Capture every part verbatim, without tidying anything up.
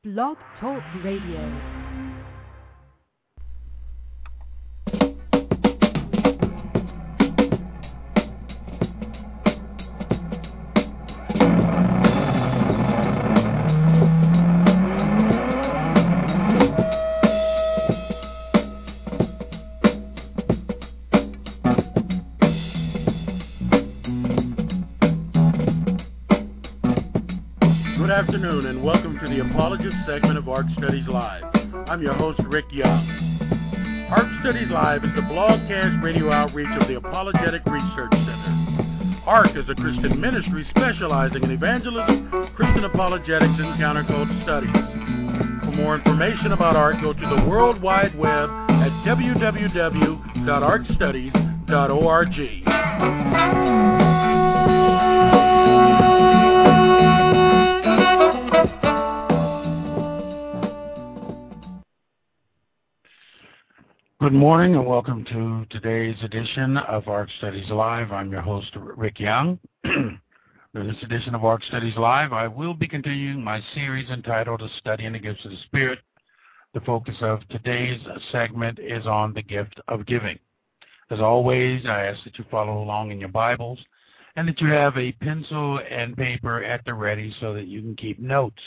Blog Talk Radio. Good afternoon and welcome to the Apologist segment of ARC Studies Live. I'm your host, Rick Young. ARC Studies Live is the blogcast radio outreach of the Apologetic Research Center. ARC is a Christian ministry specializing in evangelism, Christian apologetics, and counterculture studies. For more information about ARC, go to the World Wide Web at w w w dot arc studies dot org. Good morning and welcome to today's edition of ARC Studies Live. I'm your host, Rick Young. In this edition of ARC Studies Live, I will be continuing my series entitled A Study in the Gifts of the Spirit. The focus of today's segment is on the gift of giving. As always, I ask that you follow along in your Bibles and that you have a pencil and paper at the ready so that you can keep notes.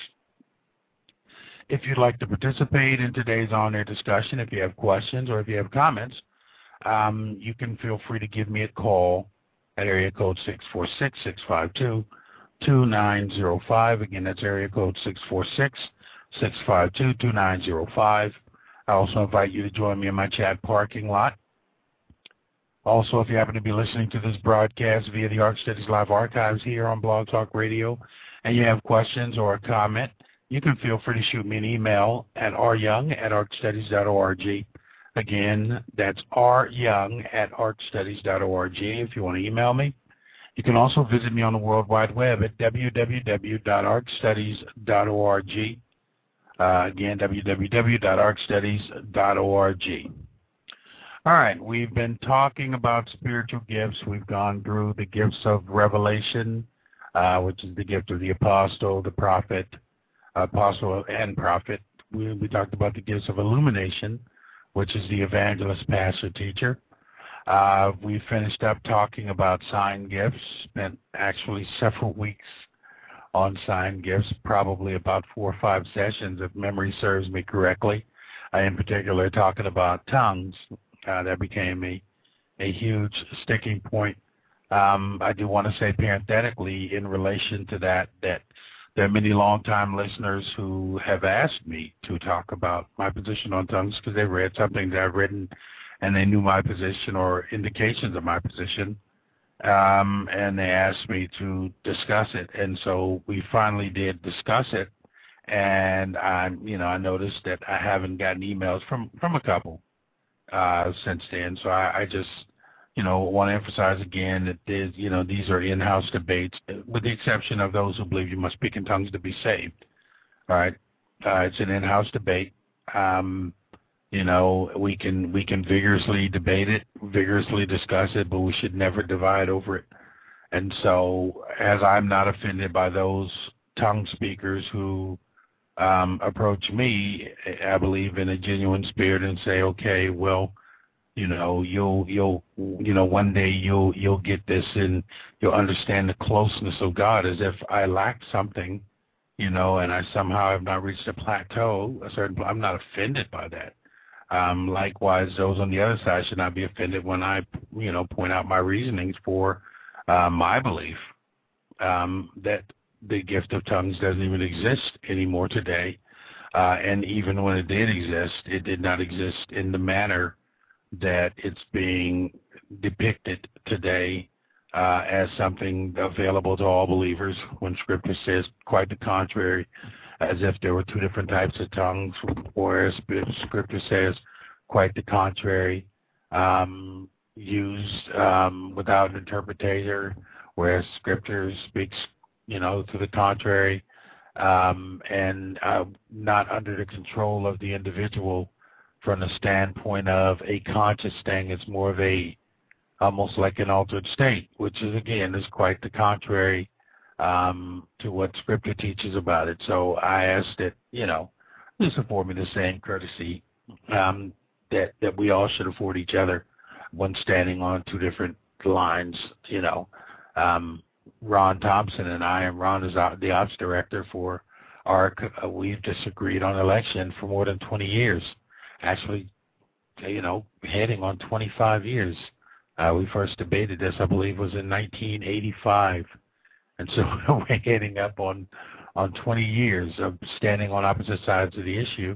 If you'd like to participate in today's on-air discussion, if you have questions or if you have comments, um, you can feel free to give me a call at area code six four six, six five two, two nine zero five. Again, that's area code six four six, six five two, two nine zero five. I also invite you to join me in my chat parking lot. Also, if you happen to be listening to this broadcast via the ARC Studies Live archives here on Blog Talk Radio and you have questions or a comment, you can feel free to shoot me an email at r young at arc studies dot org. Again, that's r young at arc studies dot org if you want to email me. You can also visit me on the World Wide Web at w w w dot arc studies dot org. Uh, again, w w w dot arc studies dot org. All right, we've been talking about spiritual gifts. We've gone through the gifts of revelation, uh, which is the gift of the apostle, the prophet, apostle and prophet. We, we talked about the gifts of illumination, which is the evangelist, pastor, teacher. Uh, we finished up talking about sign gifts, spent actually several weeks on sign gifts, probably about four or five sessions if memory serves me correctly. I, in particular, talking about tongues. Uh, that became a, a huge sticking point. Um, I do want to say parenthetically in relation to that, that there are many longtime listeners who have asked me to talk about my position on tongues because they read something that I've written and they knew my position or indications of my position, um, and they asked me to discuss it. And so we finally did discuss it, and I, you know, I noticed that I haven't gotten emails from, from a couple uh, since then. So I, I just, you know, want to emphasize again that there's, you know, these are in-house debates, with the exception of those who believe you must speak in tongues to be saved. All right, uh, it's an in-house debate. Um, you know, we can we can vigorously debate it, vigorously discuss it, but we should never divide over it. And so, as I'm not offended by those tongue speakers who um, approach me, I believe in a genuine spirit and say, okay, well, you know, you'll, you'll, you know, one day you'll, you'll get this and you'll understand the closeness of God. As if I lack something, you know, and I somehow have not reached a plateau, a certain, I'm not offended by that. Um, likewise, those on the other side should not be offended when I, you know, point out my reasonings for uh, my belief um, that the gift of tongues doesn't even exist anymore today. Uh, and even when it did exist, it did not exist in the manner that it's being depicted today uh, as something available to all believers, when Scripture says quite the contrary, as if there were two different types of tongues, whereas Scripture says quite the contrary, um, used um, without an interpreter, whereas Scripture speaks, you know, to the contrary, um, and uh, not under the control of the individual. From the standpoint of a conscious thing, it's more of a, almost like an altered state, which is, again, is quite the contrary um, to what Scripture teaches about it. So I asked that, you know, just afford me the same courtesy um, that that we all should afford each other when standing on two different lines. You know, um, Ron Thompson and I, and Ron is the ops director for ARC. Uh, we've disagreed on election for more than twenty years. Actually, you know, heading on twenty-five years. Uh, we first debated this, I believe, was in nineteen eighty-five. And so we're heading up on on twenty years of standing on opposite sides of the issue.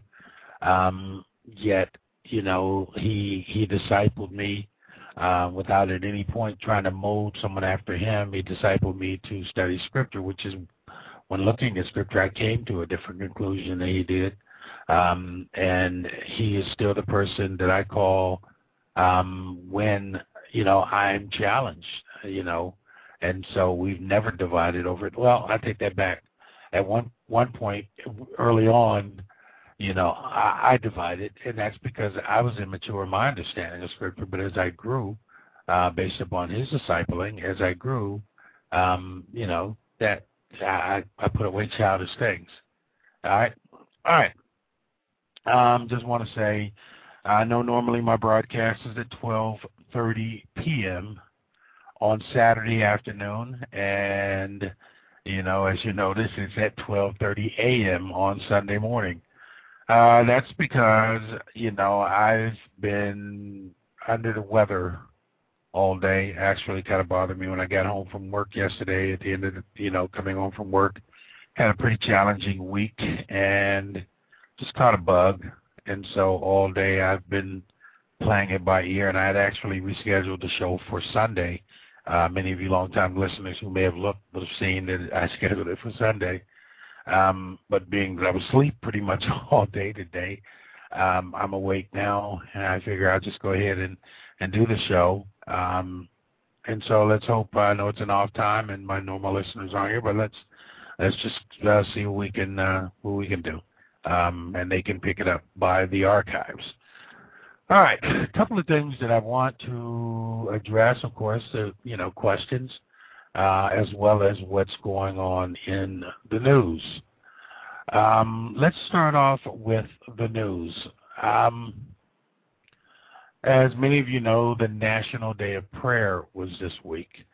Um, yet, you know, he he discipled me uh, without at any point trying to mold someone after him. He discipled me to study Scripture, which is, when looking at Scripture, I came to a different conclusion than he did. Um, and he is still the person that I call um, when, you know, I'm challenged, you know. And so we've never divided over it. Well, I take that back. At one one point early on, you know, I, I divided, and that's because I was immature in my understanding of Scripture. But as I grew, uh, based upon his discipling, as I grew, um, you know, that I, I put away childish things. All right? All right. Um, just want to say, I know normally my broadcast is at twelve thirty p.m. on Saturday afternoon, and, you know, as you notice, it's at twelve thirty a.m. on Sunday morning. Uh, that's because, you know, I've been under the weather all day. Actually kind of bothered me when I got home from work yesterday at the end of the, you know, coming home from work. Had a pretty challenging week and just caught a bug. And so all day I've been playing it by ear, and I had actually rescheduled the show for Sunday. Uh, many of you longtime listeners who may have looked would have seen that I scheduled it for Sunday. Um, but being that I was asleep pretty much all day today, um, I'm awake now, and I figure I'll just go ahead and, and do the show. Um, and so let's hope. I know it's an off time, and my normal listeners aren't here, but let's let's just uh, see what we can uh, what we can do, um, and they can pick it up by the archives. All right, a couple of things that I want to address, of course, the you know questions, uh, as well as what's going on in the news. Um, let's start off with the news. Um, as many of you know, the National Day of Prayer was this week,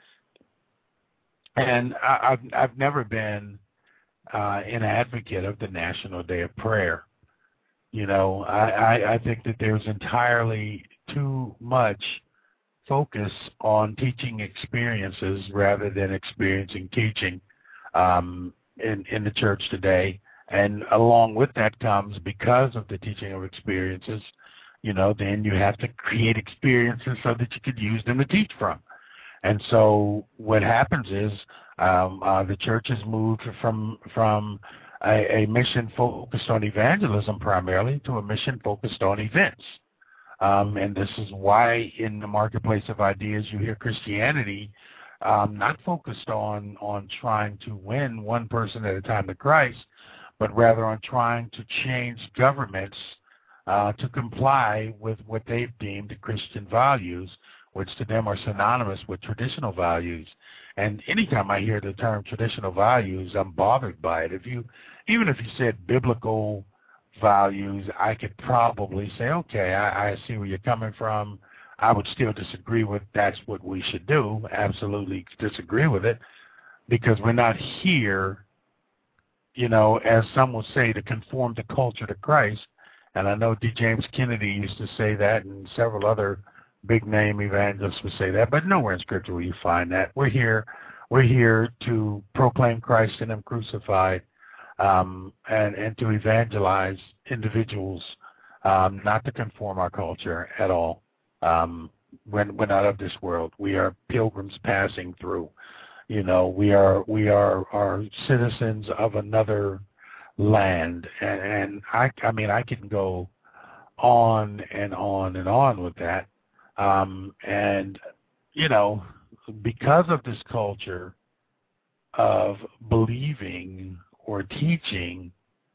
and I, I've I've never been uh, an advocate of the National Day of Prayer. You know, I, I, I think that there's entirely too much focus on teaching experiences rather than experiencing teaching um, in, in the church today. And along with that comes, because of the teaching of experiences, you know, then you have to create experiences so that you could use them to teach from. And so what happens is um, uh, the church has moved from from A, a mission focused on evangelism primarily to a mission focused on events. Um, and this is why in the marketplace of ideas you hear Christianity um, not focused on, on trying to win one person at a time to Christ, but rather on trying to change governments uh, to comply with what they've deemed Christian values, which to them are synonymous with traditional values. And anytime I hear the term traditional values, I'm bothered by it. If you, even if you said biblical values, I could probably say, okay, I, I see where you're coming from. I would still disagree with that's what we should do, absolutely disagree with it, because we're not here, you know, as some will say, to conform the culture to Christ. And I know D. James Kennedy used to say that, and several other big-name evangelists would say that, but nowhere in Scripture will you find that. We're here, we're here to proclaim Christ and Him crucified, um, and, and to evangelize individuals, um, not to conform our culture at all. Um, we're, we're not of this world. We are pilgrims passing through. You know, we are we are are citizens of another land, and, and I I mean I can go on and on and on with that. Um, and, you know, because of this culture of believing or teaching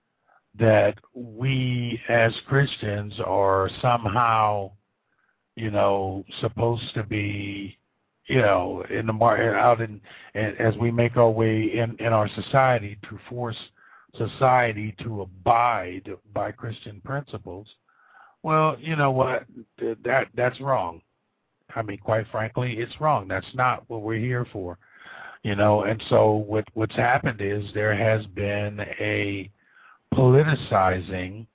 that we as Christians are somehow, you know, supposed to be you know, in the mar- out in, in as we make our way in, in our society to force society to abide by Christian principles, well, you know what, that that's wrong. I mean, quite frankly, it's wrong. That's not what we're here for, you know. And so what what's happened is there has been a politicizing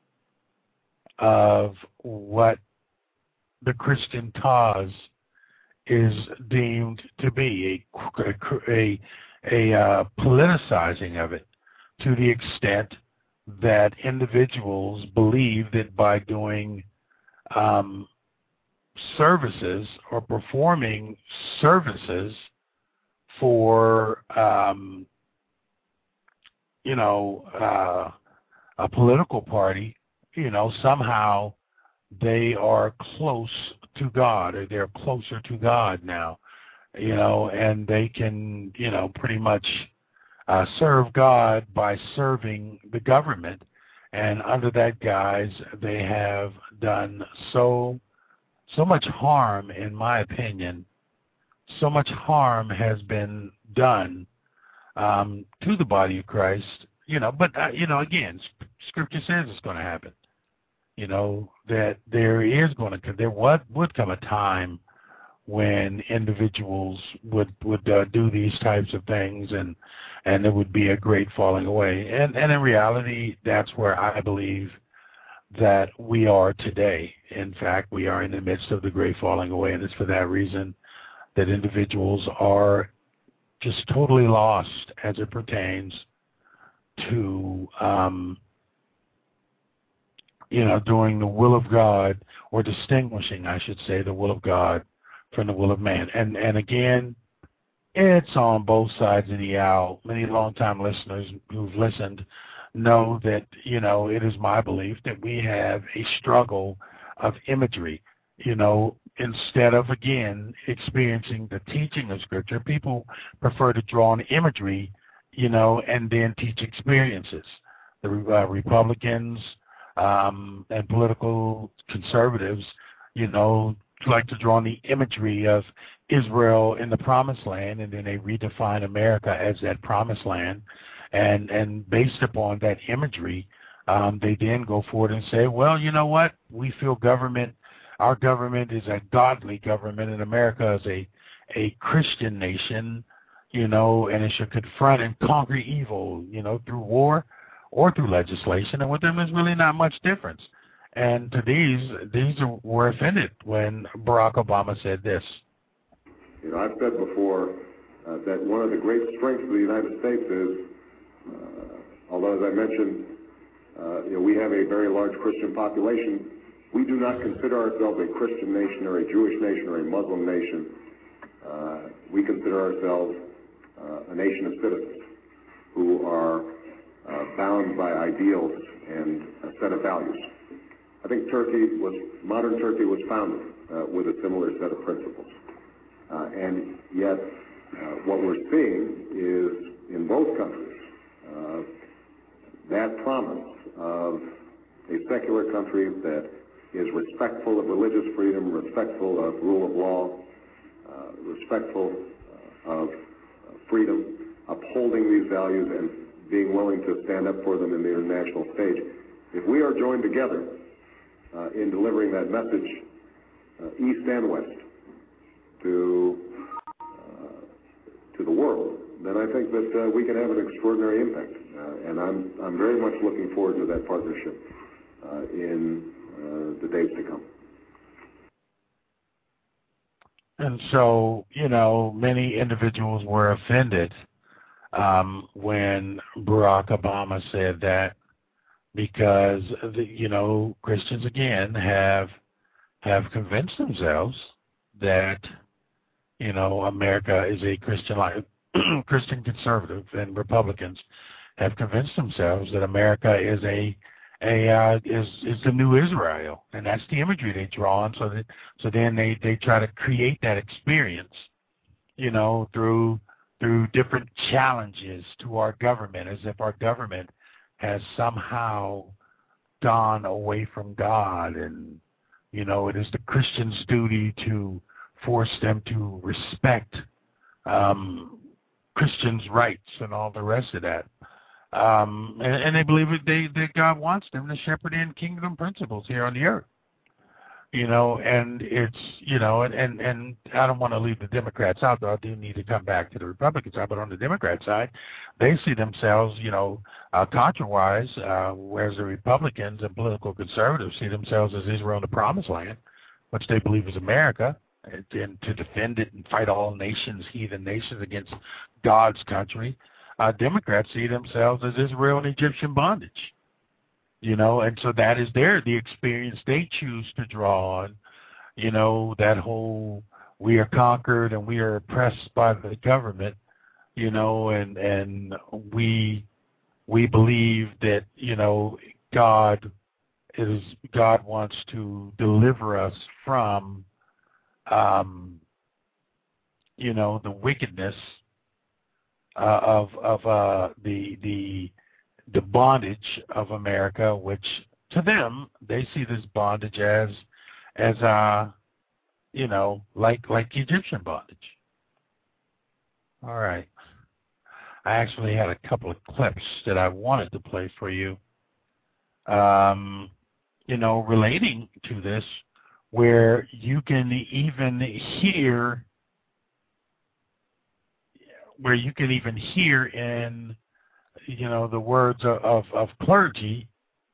of what the Christian cause is deemed to be, a a, a uh, politicizing of it, to the extent that individuals believe that by doing um, services or performing services for, um, you know, uh, a political party, you know, somehow they are close to God, or they're closer to God now, you know, and they can, you know, pretty much uh, serve God by serving the government. And under that guise, they have done so so much harm, in my opinion. So much harm has been done um, to the body of Christ, you know. But uh, you know, again, Scripture says it's going to happen. You know, that there is going to there would would come a time when individuals would would uh, do these types of things, and and there would be a great falling away. And and in reality, that's where I believe that we are today. In fact, we are in the midst of the great falling away, and it's for that reason that individuals are just totally lost as it pertains to, um, you know, doing the will of God, or distinguishing, I should say, the will of God from the will of man. And and again, it's on both sides of the aisle. Many longtime listeners who've listened know that, you know, it is my belief that we have a struggle of imagery. You know, instead of, again, experiencing the teaching of Scripture, people prefer to draw on imagery, you know, and then teach experiences. The uh, Republicans um, and political conservatives, you know, like to draw on the imagery of Israel in the Promised Land, and then they redefine America as that Promised Land. And and based upon that imagery, um, they then go forward and say, well, you know what? We feel government, our government is a godly government, and America is a, a Christian nation, you know, and it should confront and conquer evil, you know, through war or through legislation. And with them, there's really not much difference. And to these, these were offended when Barack Obama said this. You know, I've said before uh, that one of the great strengths of the United States is, Uh, although, as I mentioned, uh, you know, we have a very large Christian population, we do not consider ourselves a Christian nation or a Jewish nation or a Muslim nation. Uh, we consider ourselves uh, a nation of citizens who are uh, bound by ideals and a set of values. I think Turkey was, modern Turkey was founded uh, with a similar set of principles. Uh, and yet, uh, what we're seeing is, in both countries, Uh, that promise of a secular country that is respectful of religious freedom, respectful of rule of law, uh, respectful uh, of uh, freedom, upholding these values and being willing to stand up for them in the international stage. If we are joined together uh, in delivering that message, uh, east and west, to uh, to the world, then I think that uh, we can have an extraordinary impact. Uh, and I'm, I'm very much looking forward to that partnership uh, in uh, the days to come. And so, you know, many individuals were offended um, when Barack Obama said that, because, the, you know, Christians, again, have have convinced themselves that, you know, America is a Christian life. Christian conservative and Republicans have convinced themselves that America is a a uh, is is the new Israel, and that's the imagery they draw on. So that so then they, they try to create that experience, you know, through through different challenges to our government, as if our government has somehow gone away from God, and you know, it is the Christian's duty to force them to respect um, Christians' rights and all the rest of that. Um, and, and they believe that, they, that God wants them to shepherd in kingdom principles here on the earth. You know, and it's, you know, and, and, and I don't want to leave the Democrats out, though I do need to come back to the Republican side, but on the Democrat side, they see themselves, you know, uh, contra-wise, uh, whereas the Republicans and political conservatives see themselves as Israel in the promised land, which they believe is America, and, and to defend it and fight all nations, heathen nations, against God's country. Uh, Democrats see themselves as Israel in Egyptian bondage. You know, and so that is their, the experience they choose to draw on, you know, that whole we are conquered and we are oppressed by the government, you know, and, and we, we believe that, you know, God is, God wants to deliver us from, um, you know, the wickedness uh, of, of uh, the, the, the bondage of America, which to them, they see this bondage as, as uh, you know, like like Egyptian bondage. All right. I actually had a couple of clips that I wanted to play for you, um, you know, relating to this, where you can even hear, where you can even hear in, you know, the words of, of, of clergy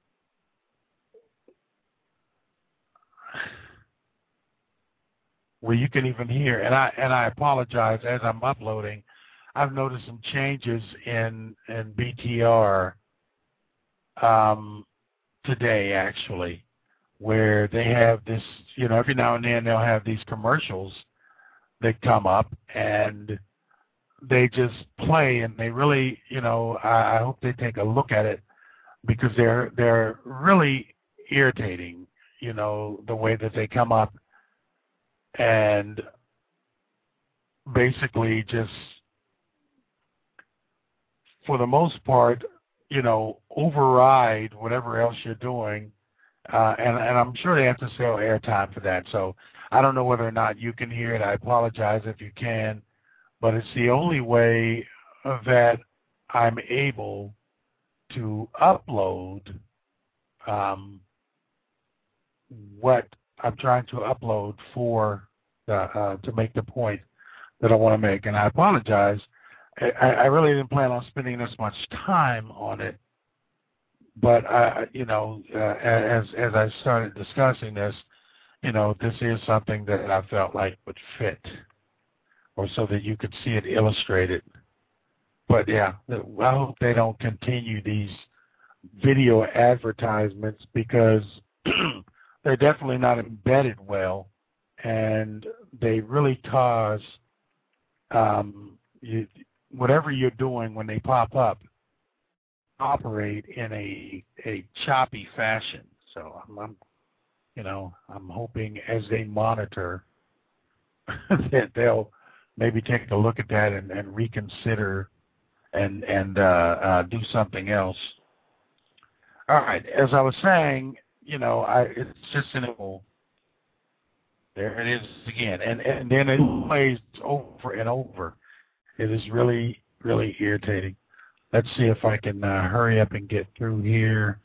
where you can even hear, and I and I apologize as I'm uploading, I've noticed some changes in in B T R um, today actually, where they have this, you know, every now and then they'll have these commercials that come up and they just play, and they really, you know, I, I hope they take a look at it, because they're they're really irritating, you know, the way that they come up and basically just, for the most part, you know, override whatever else you're doing, uh, and, and I'm sure they have to sell airtime for that. So I don't know whether or not you can hear it. I apologize if you can. But it's the only way that I'm able to upload um, what I'm trying to upload for the, uh, to make the point that I want to make. And I apologize. I, I really didn't plan on spending this much time on it. But, I, you know, uh, as, as I started discussing this, you know, this is something that I felt like would fit, or so that you could see it illustrated. But yeah, I hope they don't continue these video advertisements, because they're definitely not embedded well, and they really cause um, you, whatever you're doing when they pop up, operate in a a choppy fashion. So I'm, I'm you know, I'm hoping as they monitor that they'll maybe take a look at that and, and reconsider and and uh, uh, do something else. All right, as I was saying, you know, I it's just an evil. There it is again, and and then it plays over and over. It is really really irritating. Let's see if I can uh, hurry up and get through here,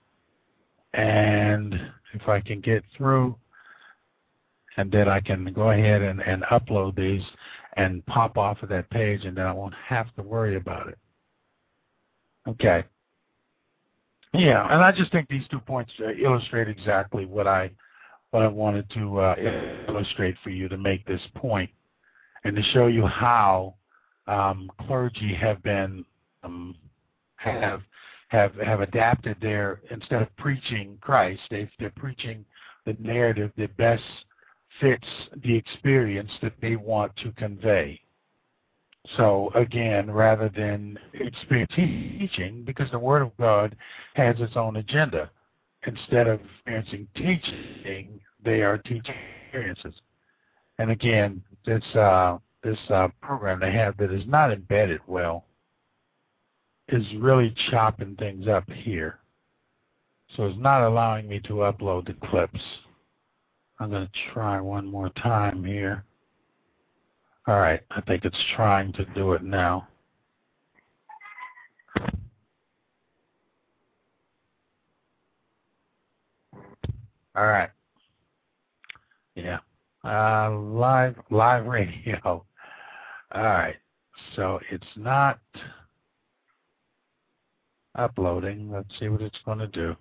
and if I can get through, and then I can go ahead and, and upload these and pop off of that page, and then I won't have to worry about it. Okay. Yeah, and I just think these two points uh, illustrate exactly what I what I wanted to uh, illustrate for you, to make this point and to show you how um, clergy have been um, have have have adapted their, instead of preaching Christ, they've, they're preaching the narrative that best fits the experience that they want to convey. So again, rather than experience teaching, because the Word of God has its own agenda, instead of experiencing teaching, they are teaching experiences. And again, this uh, this uh, program they have that is not embedded well is really chopping things up here. So it's not allowing me to upload the clips. I'm going to try one more time here. All right, I think it's trying to do it now. All right. Yeah. Uh, live live radio. All right. So it's not uploading. Let's see what it's going to do.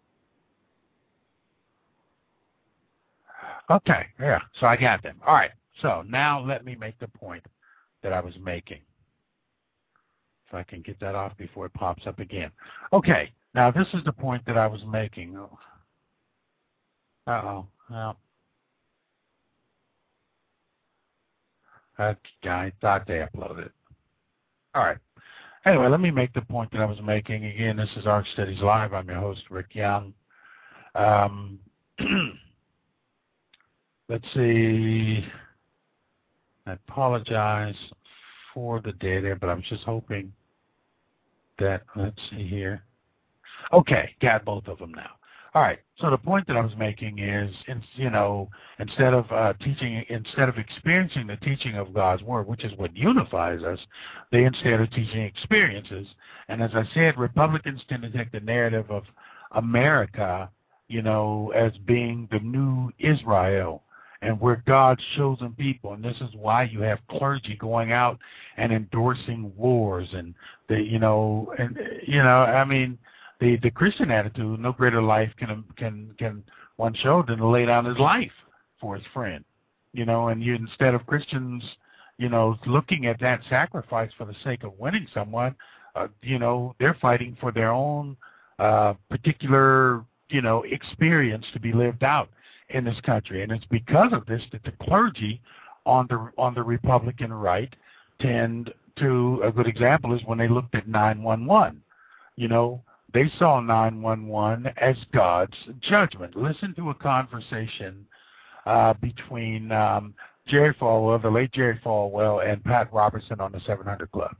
Okay. Yeah. So I got them. All right. So now let me make the point that I was making. If I can get that off before it pops up again. Okay. Now this is the point that I was making. Oh. Uh-oh. Well, I thought they uploaded it. All right. Anyway, let me make the point that I was making. Again, this is Ark Studies Live. I'm your host, Rick Young. Um, let's see. I apologize for the data, but I'm just hoping that, let's see here. Okay, got both of them now. All right. So the point that I was making is, you know, instead of uh, teaching, instead of experiencing the teaching of God's word, which is what unifies us, they instead are teaching experiences. And as I said, Republicans tend to take the narrative of America, you know, as being the new Israel, and we're God's chosen people. And this is why you have clergy going out and endorsing wars, and the, you know, and you know, I mean. The, the Christian attitude, no greater life can can can one show than to lay down his life for his friend, you know. And you, instead of Christians, you know, looking at that sacrifice for the sake of winning someone, uh, you know, they're fighting for their own uh, particular, you know, experience to be lived out in this country. And it's because of this that the clergy on the on the Republican right tend to. A good example is when they looked at nine one one, you know. They saw nine one one as God's judgment. Listen to a conversation uh, between um, Jerry Falwell, the late Jerry Falwell, and Pat Robertson on the seven hundred Club.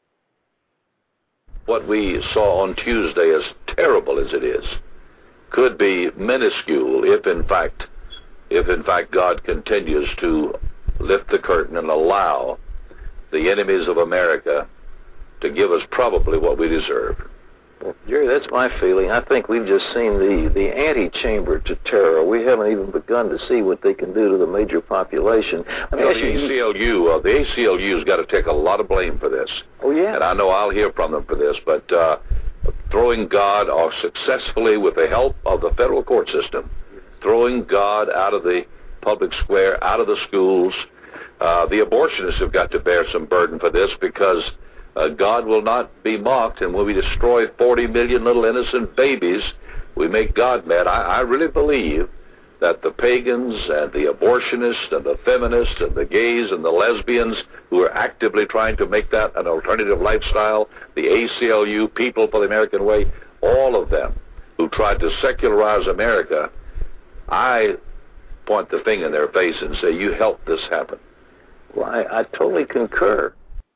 What we saw on Tuesday, as terrible as it is, could be minuscule if, in fact, if in fact God continues to lift the curtain and allow the enemies of America to give us probably what we deserve. Well, Jerry, that's my feeling. I think we've just seen the, the antechamber to terror. We haven't even begun to see what they can do to the major population. I mean, you know, the A C L U, uh, the A C L U's got to take a lot of blame for this. Oh, yeah. And I know I'll hear from them for this, but uh, throwing God or successfully with the help of the federal court system, throwing God out of the public square, out of the schools. Uh, the abortionists have got to bear some burden for this because Uh, God will not be mocked, and when we destroy forty million little innocent babies, we make God mad. I, I really believe that the pagans and the abortionists and the feminists and the gays and the lesbians who are actively trying to make that an alternative lifestyle, the A C L U, People for the American Way, all of them who tried to secularize America, I point the finger in their face and say, you helped this happen. Well, I, I totally concur.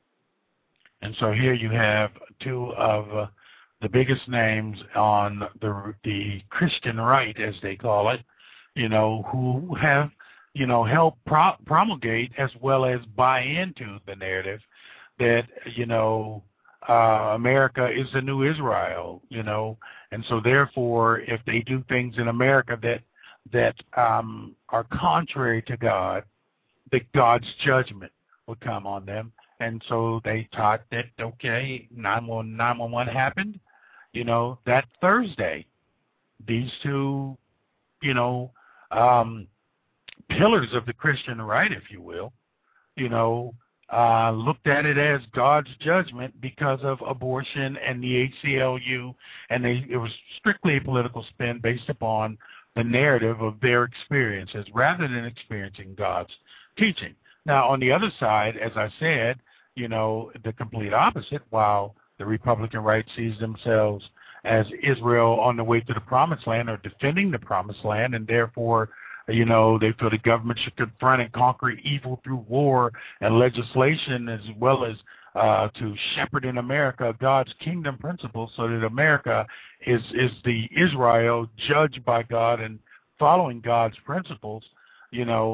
And so here you have two of uh, the biggest names on the the Christian right, as they call it, you know, who have, you know, helped pro- promulgate as well as buy into the narrative that, you know, uh, America is the new Israel, you know, and so therefore, if they do things in America that that um, are contrary to God, that God's judgment would come on them. And so they taught that, okay, nine one one happened, you know, that Thursday. These two, you know, um, pillars of the Christian right, if you will, you know, uh, looked at it as God's judgment because of abortion and the A C L U, and they, it was strictly a political spin based upon the narrative of their experiences rather than experiencing God's teaching. Now, on the other side, as I said, you know, the complete opposite, while the Republican right sees themselves as Israel on the way to the promised land or defending the promised land, and therefore, you know, they feel the government should confront and conquer evil through war and legislation, as well as uh, to shepherd in America God's kingdom principles, so that America is, is the Israel judged by God and following God's principles. You know,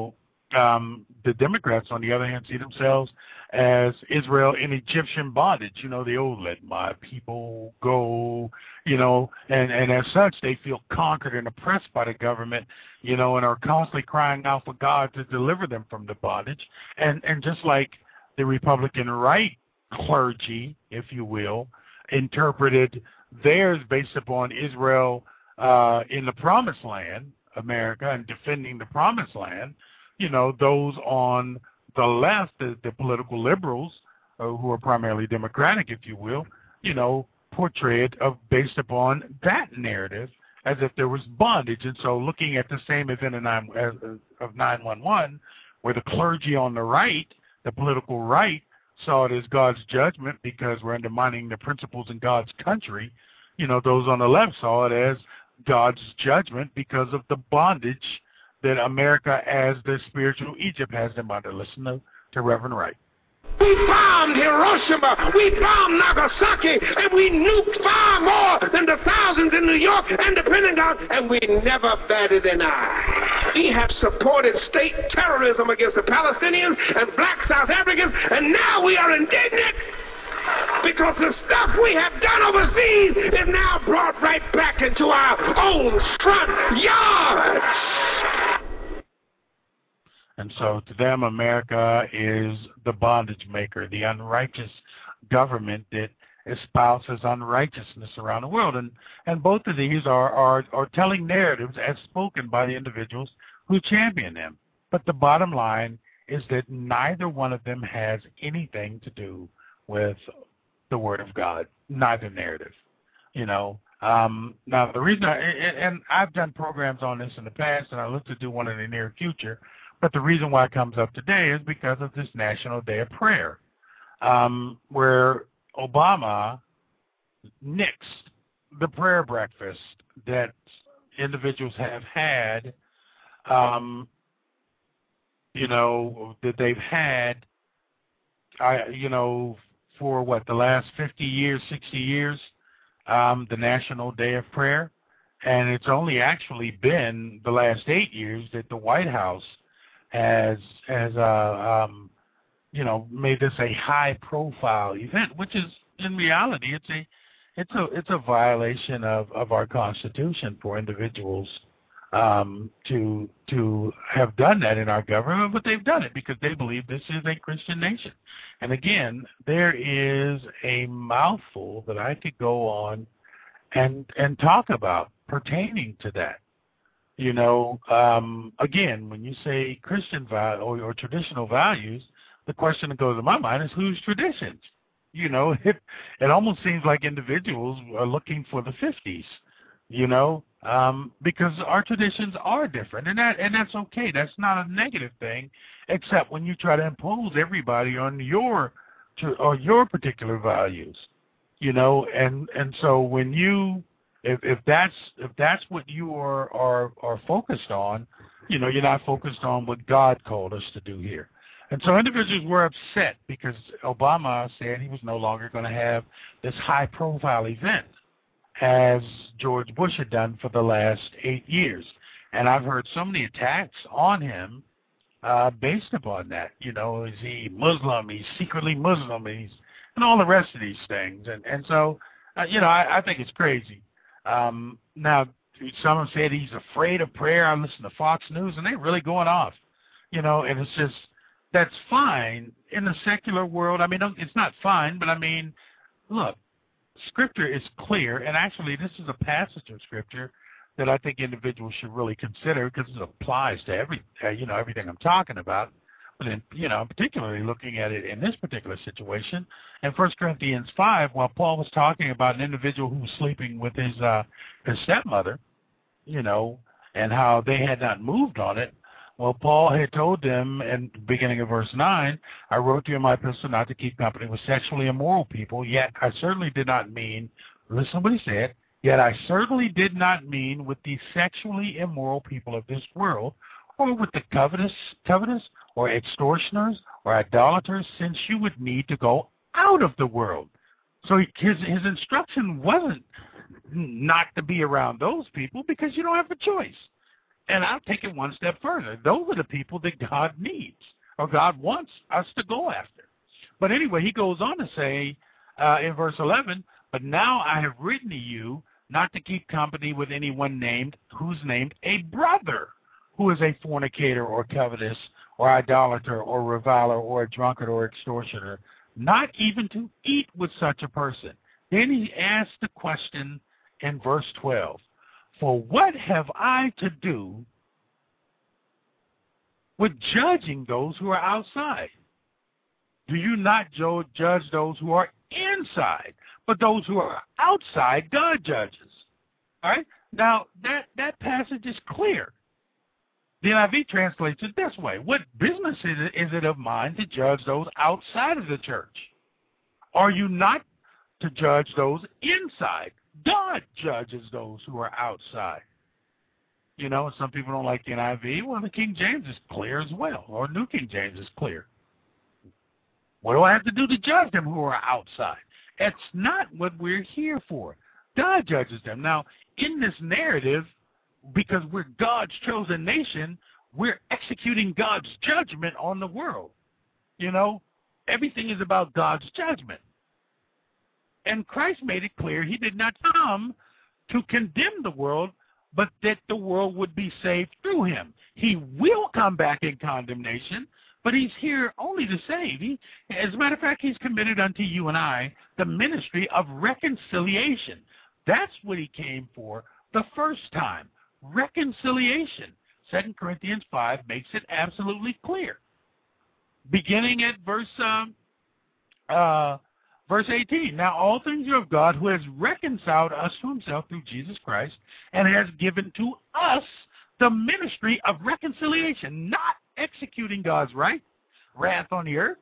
Um, the Democrats, on the other hand, see themselves as Israel in Egyptian bondage. You know, the old "let my people go," you know, and, and as such, they feel conquered and oppressed by the government, you know, and are constantly crying out for God to deliver them from the bondage. And, and just like the Republican right clergy, if you will, interpreted theirs based upon Israel uh, in the Promised Land, America, and defending the Promised Land, you know, those on the left, the, the political liberals, uh, who are primarily Democratic, if you will, you know, portray it of, based upon that narrative as if there was bondage. And so looking at the same event of nine one one, where the clergy on the right, the political right, saw it as God's judgment because we're undermining the principles in God's country, you know, those on the left saw it as God's judgment because of the bondage that America as the spiritual Egypt has them under. Listen to, to Reverend Wright. We bombed Hiroshima, we bombed Nagasaki, and we nuked far more than the thousands in New York and the Pentagon, and we never batted an eye. We have supported state terrorism against the Palestinians and black South Africans, and now we are indignant because the stuff we have done overseas is now brought right back into our own front yards. And so to them, America is the bondage maker, the unrighteous government that espouses unrighteousness around the world. And and both of these are, are, are telling narratives as spoken by the individuals who champion them. But the bottom line is that neither one of them has anything to do with the Word of God, neither narrative. You know, um, now the reason, I, and I've done programs on this in the past, and I look to do one in the near future, but the reason why it comes up today is because of this National Day of Prayer, um, where Obama nixed the prayer breakfast that individuals have had, um, you know, that they've had, I, you know, for what, the last fifty years, sixty years, um, the National Day of Prayer. And it's only actually been the last eight years that the White House has, has uh, um, you know, made this a high-profile event, which is, in reality, it's a, it's a, it's a violation of, of our Constitution for individuals um, to, to have done that in our government, but they've done it because they believe this is a Christian nation. And again, there is a mouthful that I could go on and and talk about pertaining to that. You know, um, again, when you say Christian value or, or traditional values, the question that goes to my mind is whose traditions? You know, it, it almost seems like individuals are looking for the fifties, you know, um, because our traditions are different, and that and that's okay. That's not a negative thing, except when you try to impose everybody on your or your particular values, you know, and and so when you If, if that's if that's what you are, are are focused on, you know, you're not focused on what God called us to do here. And so individuals were upset because Obama said he was no longer going to have this high-profile event as George Bush had done for the last eight years. And I've heard so many attacks on him uh, based upon that. You know, is he Muslim? He's secretly Muslim. He's and all the rest of these things. And and so, uh, you know, I, I think it's crazy. Um, now, some have said he's afraid of prayer. I listen to Fox News, and they're really going off, you know, and it's just, that's fine in the secular world. I mean, it's not fine, but I mean, look, Scripture is clear, and actually this is a passage of Scripture that I think individuals should really consider because it applies to every, uh, you know, everything I'm talking about. But in, you know, particularly looking at it in this particular situation, in First Corinthians five, while Paul was talking about an individual who was sleeping with his uh, his stepmother, you know, and how they had not moved on it, well, Paul had told them in the beginning of verse nine, I wrote to you in my epistle not to keep company with sexually immoral people, yet I certainly did not mean, listen to what he said, yet I certainly did not mean with the sexually immoral people of this world, or with the covetous, covetous, or extortioners, or idolaters, since you would need to go out of the world. So his his instruction wasn't not to be around those people because you don't have a choice. And I'll take it one step further. Those are the people that God needs, or God wants us to go after. But anyway, he goes on to say uh, in verse eleven, but now I have written to you not to keep company with anyone named, who's named a brother, who is a fornicator or covetous or idolater or reviler or a drunkard or extortioner, not even to eat with such a person. Then he asks the question in verse twelve, for what have I to do with judging those who are outside? Do you not judge those who are inside, but those who are outside God judges? All right? Now, that, that passage is clear. The N I V translates it this way. What business is it, is it of mine to judge those outside of the church? Are you not to judge those inside? God judges those who are outside. You know, some people don't like the N I V. Well, the King James is clear as well, or New King James is clear. What do I have to do to judge them who are outside? It's not what we're here for. God judges them. Now, in this narrative, because we're God's chosen nation, we're executing God's judgment on the world. You know, everything is about God's judgment. And Christ made it clear he did not come to condemn the world, but that the world would be saved through him. He will come back in condemnation, but he's here only to save. He, as a matter of fact, he's committed unto you and I the ministry of reconciliation. That's what he came for the first time, reconciliation. Second Corinthians five makes it absolutely clear. Beginning at verse um, uh, verse eighteen, now all things are of God, who has reconciled us to himself through Jesus Christ, and has given to us the ministry of reconciliation, not executing God's right, wrath on the earth,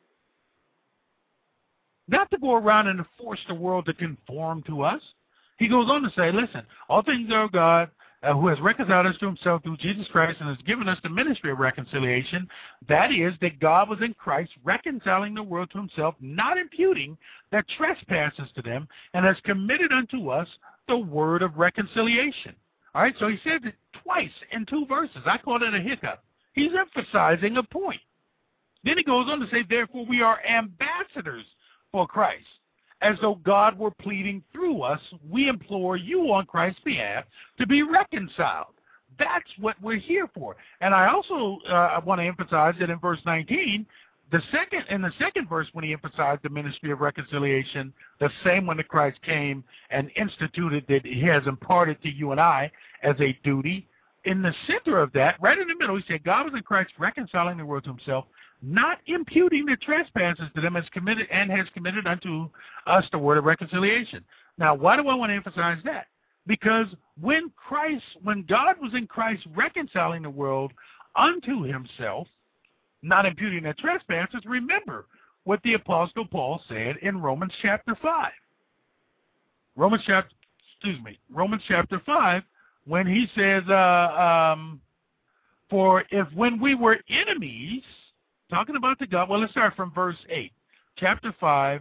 not to go around and force the world to conform to us. He goes on to say, listen, all things are of God, uh, who has reconciled us to himself through Jesus Christ and has given us the ministry of reconciliation. That is, that God was in Christ reconciling the world to himself, not imputing their trespasses to them, and has committed unto us the word of reconciliation. All right, so he says it twice in two verses. I call it a hiccup. He's emphasizing a point. Then he goes on to say, therefore we are ambassadors for Christ. As though God were pleading through us, we implore you on Christ's behalf to be reconciled. That's what we're here for. And I also uh, want to emphasize that in verse nineteen, the second in the second verse, when he emphasized the ministry of reconciliation, the same when the Christ came and instituted that he has imparted to you and I as a duty, in the center of that, right in the middle, he said, God was in Christ reconciling the world to himself, not imputing the trespasses to them, as committed and has committed unto us the word of reconciliation. Now, why do I want to emphasize that? Because when Christ, when God was in Christ reconciling the world unto himself, not imputing their trespasses, remember what the Apostle Paul said in Romans chapter five. Romans chapter, excuse me, Romans chapter five, when he says, uh, um, for if when we were enemies, talking about the God, well, let's start from verse eight, chapter five,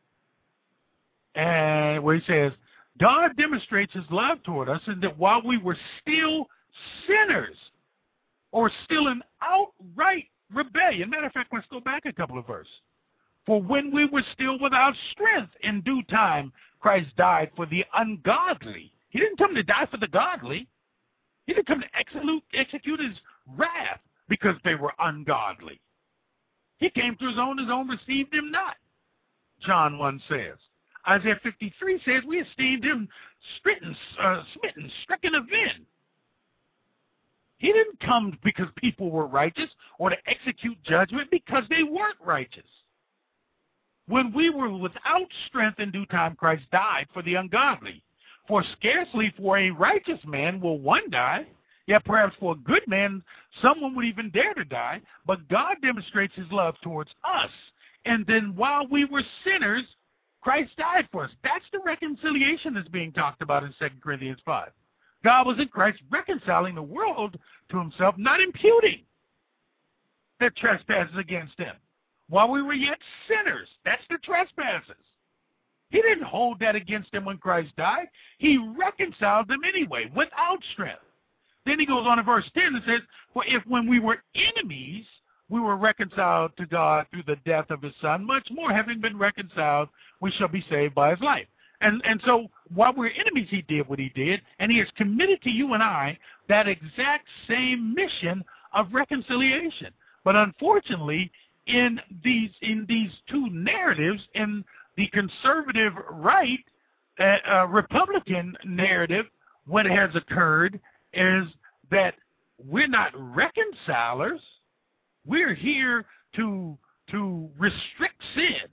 and where he says, God demonstrates his love toward us in that while we were still sinners, or still in outright rebellion. Matter of fact, let's go back a couple of verses. For when we were still without strength, in due time, Christ died for the ungodly. He didn't come to die for the godly. He didn't come to execute, execute his wrath because they were ungodly. He came to his own, his own received him not, John one says. Isaiah fifty-three says, we esteemed him smitten, uh, smitten, stricken of men. He didn't come because people were righteous or to execute judgment because they weren't righteous. When we were without strength in due time, Christ died for the ungodly. For scarcely for a righteous man will one die, yet perhaps for a good man someone would even dare to die. But God demonstrates his love towards us. And then while we were sinners, Christ died for us. That's the reconciliation that's being talked about in Second Corinthians five. God was in Christ reconciling the world to himself, not imputing their trespasses against him. While we were yet sinners, that's the trespasses. He didn't hold that against them when Christ died. He reconciled them anyway, without strength. Then he goes on in verse ten and says, for if when we were enemies, we were reconciled to God through the death of his son, much more having been reconciled, we shall be saved by his life. And and so while we're enemies, he did what he did, and he has committed to you and I that exact same mission of reconciliation. But unfortunately, in these in these two narratives, in the conservative right, uh, uh, Republican narrative, what has occurred is that we're not reconcilers. We're here to to restrict sin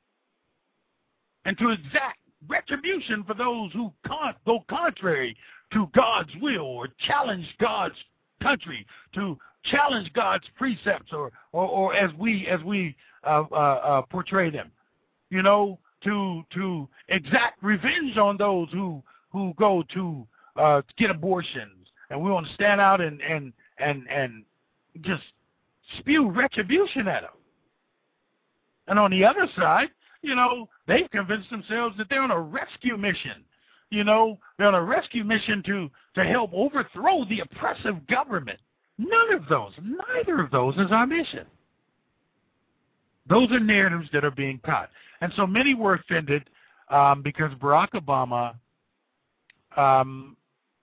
and to exact retribution for those who can't go contrary to God's will or challenge God's country, to challenge God's precepts, or or, or as we as we uh, uh, uh, portray them, you know, to to exact revenge on those who who go to uh, get abortions, and we want to stand out and and and and just spew retribution at them. And on the other side, you know, they've convinced themselves that they're on a rescue mission. You know, they're on a rescue mission to, to help overthrow the oppressive government. None of those, neither of those is our mission. Those are narratives that are being taught. And so many were offended um, because Barack Obama um,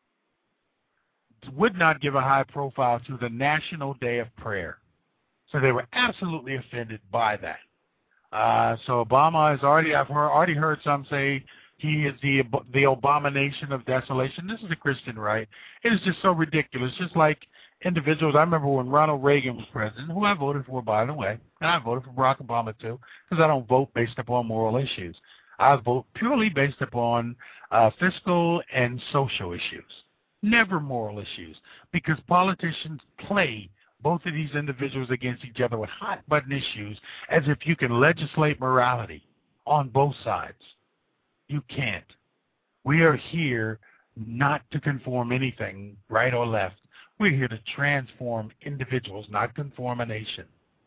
would not give a high profile to the National Day of Prayer. So they were absolutely offended by that. Uh, so Obama has already, I've heard, already heard some say he is the the abomination of desolation. This is the Christian right. It is just so ridiculous. Just like individuals, I remember when Ronald Reagan was president, who I voted for, by the way, and I voted for Barack Obama too, because I don't vote based upon moral issues. I vote purely based upon uh, fiscal and social issues, never moral issues, because politicians play both of these individuals against each other with hot-button issues as if you can legislate morality on both sides. You can't. We are here not to conform anything, right or left. We're here to transform individuals, not conform a nation.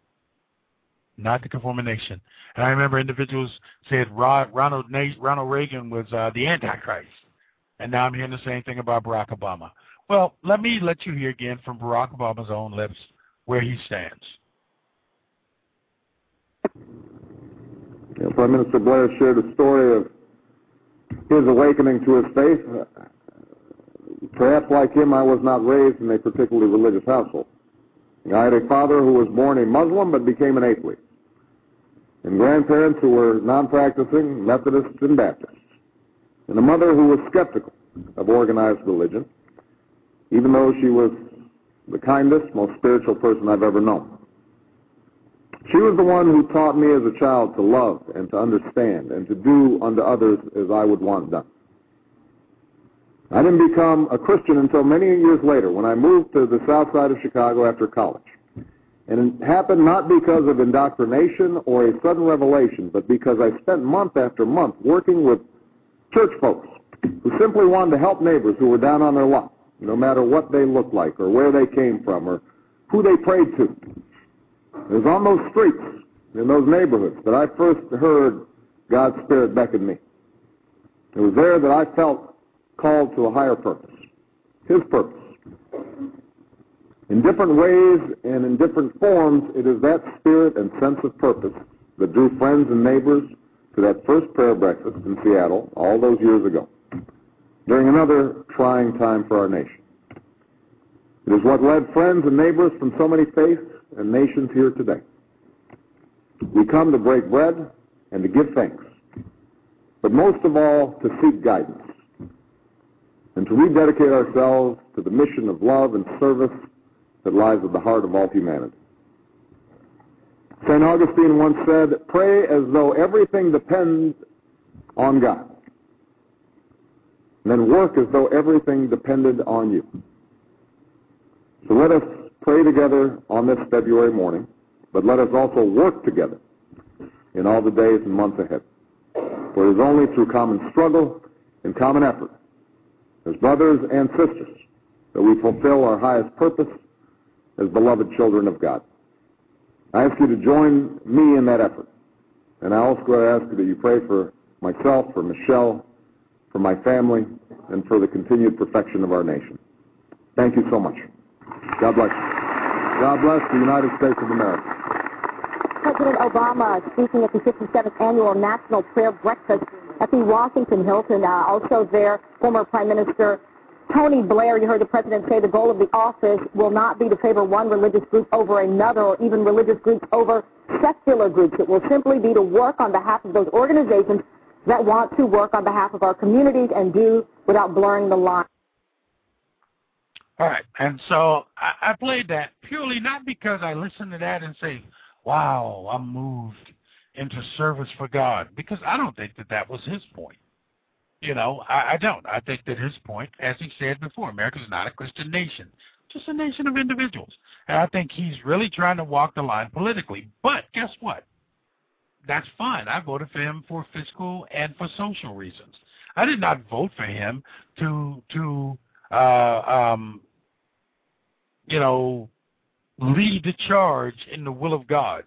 Not to conform a nation. And I remember individuals said Ronald, Ronald Reagan was uh, the Antichrist. And now I'm hearing the same thing about Barack Obama. Well, let me let you hear again from Barack Obama's own lips where he stands. Yeah, Prime Minister Blair shared a story of his awakening to his faith. Perhaps like him, I was not raised in a particularly religious household. I had a father who was born a Muslim but became an atheist, and grandparents who were non-practicing Methodists and Baptists, and a mother who was skeptical of organized religion, even though she was the kindest, most spiritual person I've ever known. She was the one who taught me as a child to love and to understand and to do unto others as I would want done. I didn't become a Christian until many years later when I moved to the south side of Chicago after college. And it happened not because of indoctrination or a sudden revelation, but because I spent month after month working with church folks who simply wanted to help neighbors who were down on their luck, no matter what they looked like or where they came from or who they prayed to. It was on those streets, in those neighborhoods, that I first heard God's Spirit beckon me. It was there that I felt called to a higher purpose, His purpose. In different ways and in different forms, it is that spirit and sense of purpose that drew friends and neighbors to that first prayer breakfast in Seattle all those years ago, during another trying time for our nation. It is what led friends and neighbors from so many faiths and nations here today. We come to break bread and to give thanks, but most of all to seek guidance and to rededicate ourselves to the mission of love and service that lies at the heart of all humanity. Saint Augustine once said, "Pray as though everything depends on God, and then work as though everything depended on you." So let us pray together on this February morning, but let us also work together in all the days and months ahead. For it is only through common struggle and common effort, as brothers and sisters, that we fulfill our highest purpose as beloved children of God. I ask you to join me in that effort. And I also ask you that you pray for myself, for Michelle, for my family, and for the continued perfection of our nation. Thank you so much. God bless you. God bless the United States of America. President Obama speaking at the fifty-seventh Annual National Prayer Breakfast at the Washington Hilton. Uh, also there, former Prime Minister Tony Blair. You heard the president say the goal of the office will not be to favor one religious group over another or even religious groups over secular groups. It will simply be to work on behalf of those organizations that want to work on behalf of our communities and do without blurring the line. All right, and so I, I played that purely not because I listened to that and say, wow, I'm moved into service for God, because I don't think that that was his point. You know, I, I don't. I think that his point, as he said before, America is not a Christian nation, just a nation of individuals. And I think he's really trying to walk the line politically. But guess what? That's fine. I voted for him for fiscal and for social reasons. I did not vote for him to, to uh, um, you know, lead the charge in the will of God.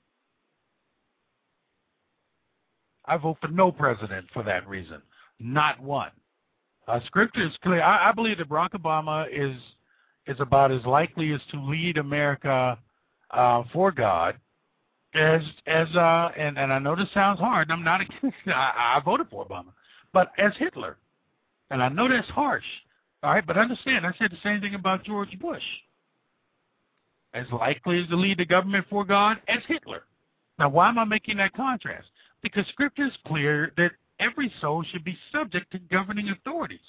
I vote for no president for that reason. Not one. Uh, scripture is clear. I, I believe that Barack Obama is is about as likely as to lead America uh, for God as as uh, and and I know this sounds hard. I'm not. I, I voted for Obama, but as Hitler, and I know that's harsh. All right, but understand, I said the same thing about George Bush. As likely as to lead the government for God as Hitler. Now, why am I making that contrast? Because Scripture is clear that every soul should be subject to governing authorities.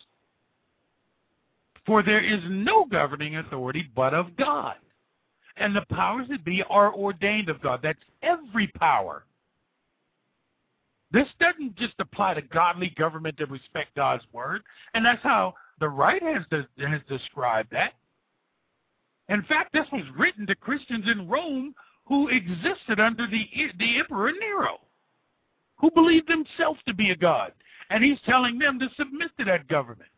For there is no governing authority but of God. And the powers that be are ordained of God. That's every power. This doesn't just apply to godly government that respect God's word. And that's how the right has, has described that. In fact, this was written to Christians in Rome who existed under the, the Emperor Nero, who believed himself to be a god. And he's telling them to submit to that government.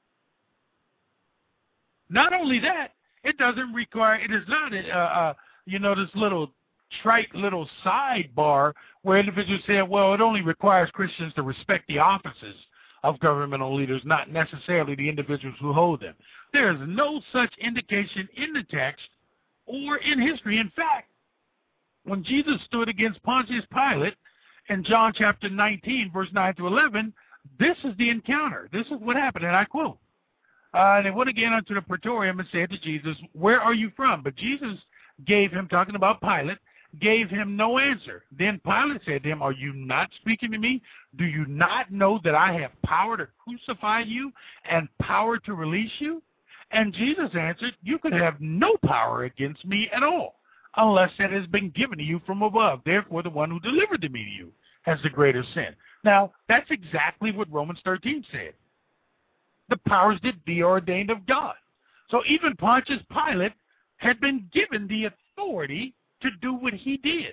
Not only that, it doesn't require, it is not, uh, uh, you know, this little trite little sidebar where individuals say, well, it only requires Christians to respect the offices of governmental leaders, not necessarily the individuals who hold them. There is no such indication in the text or in history. In fact, when Jesus stood against Pontius Pilate in John chapter nineteen, verse nine through eleven, this is the encounter. This is what happened, and I quote. Uh, and they went again unto the praetorium and said to Jesus, where are you from? But Jesus gave him, talking about Pilate, gave him no answer. Then Pilate said to him, are you not speaking to me? Do you not know that I have power to crucify you and power to release you? And Jesus answered, you could have no power against me at all, unless it has been given to you from above. Therefore, the one who delivered me to you has the greater sin. Now, that's exactly what Romans thirteen said. The powers that be are ordained of God. So even Pontius Pilate had been given the authority to do what he did.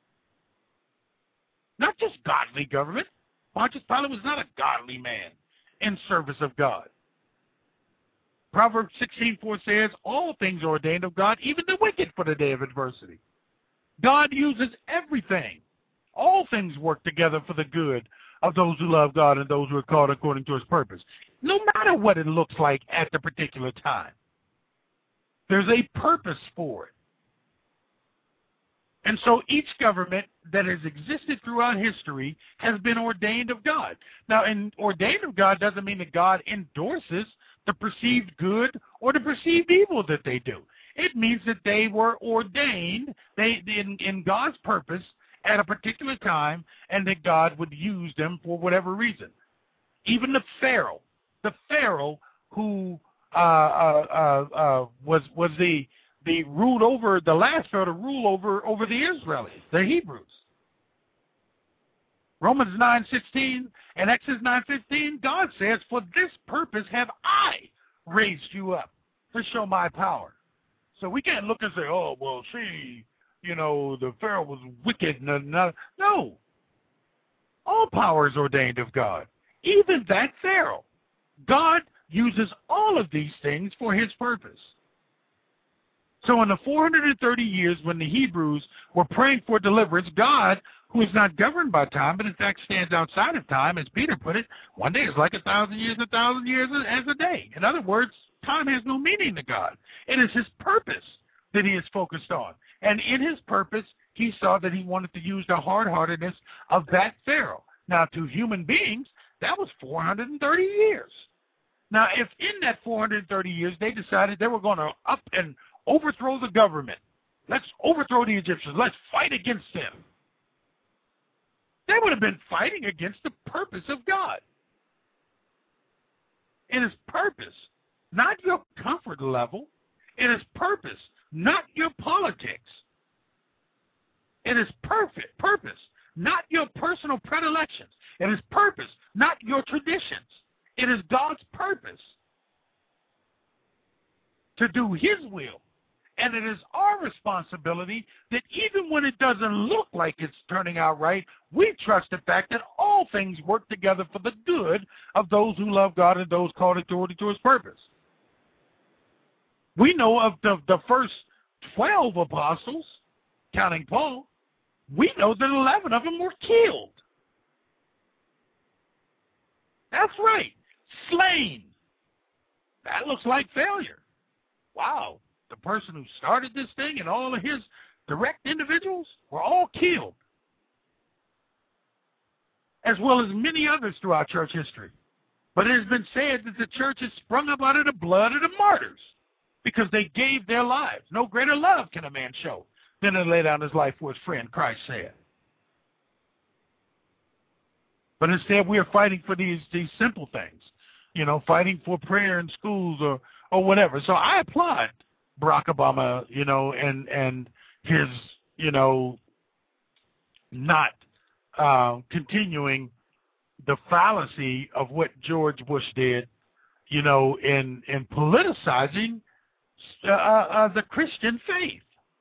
Not just godly government. Pontius Pilate was not a godly man in service of God. Proverbs sixteen four says, all things are ordained of God, even the wicked for the day of adversity. God uses everything. All things work together for the good of those who love God and those who are called according to his purpose. No matter what it looks like at the particular time. There's a purpose for it. And so each government that has existed throughout history has been ordained of God. Now, and ordained of God doesn't mean that God endorses the perceived good or the perceived evil that they do. It means that they were ordained they in, in God's purpose at a particular time, and that God would use them for whatever reason. Even the Pharaoh, the Pharaoh who uh, uh, uh, uh, was was the the ruled over the last Pharaoh to rule over over the Israelis, the Hebrews. Romans nine sixteen and Exodus nine fifteen, God says, "For this purpose have I raised you up to show my power." So we can't look and say, "Oh, well, see, you know, the Pharaoh was wicked." No, no, no. All power is ordained of God. Even that Pharaoh. God uses all of these things for his purpose. So in the four hundred thirty years when the Hebrews were praying for deliverance, God, who is not governed by time, but in fact stands outside of time, as Peter put it, one day is like a thousand years, a thousand years as a day. In other words, time has no meaning to God. It is his purpose that he is focused on. And in his purpose, he saw that he wanted to use the hard-heartedness of that Pharaoh. Now, to human beings, that was four hundred thirty years. Now, if in that four hundred thirty years they decided they were going to up and overthrow the government, let's overthrow the Egyptians, let's fight against them, they would have been fighting against the purpose of God. It is purpose, not your comfort level. It is purpose, not your politics. It is perfect purpose, not your personal predilections. It is purpose, not your traditions. It is God's purpose to do his will. And it is our responsibility that even when it doesn't look like it's turning out right, we trust the fact that all things work together for the good of those who love God and those called according to his purpose. We know of the, the first twelve apostles, counting Paul, we know that eleven of them were killed. That's right, slain. That looks like failure. Wow. The person who started this thing and all of his direct individuals were all killed, as well as many others throughout church history. But it has been said that the church has sprung up out of the blood of the martyrs because they gave their lives. No greater love can a man show than to lay down his life for his friend, Christ said. But instead we are fighting for these, these simple things, you know, fighting for prayer in schools or, or whatever. So I applaud Barack Obama, you know, and and his, you know, not uh, continuing the fallacy of what George Bush did, you know, in in politicizing uh, uh, the Christian faith.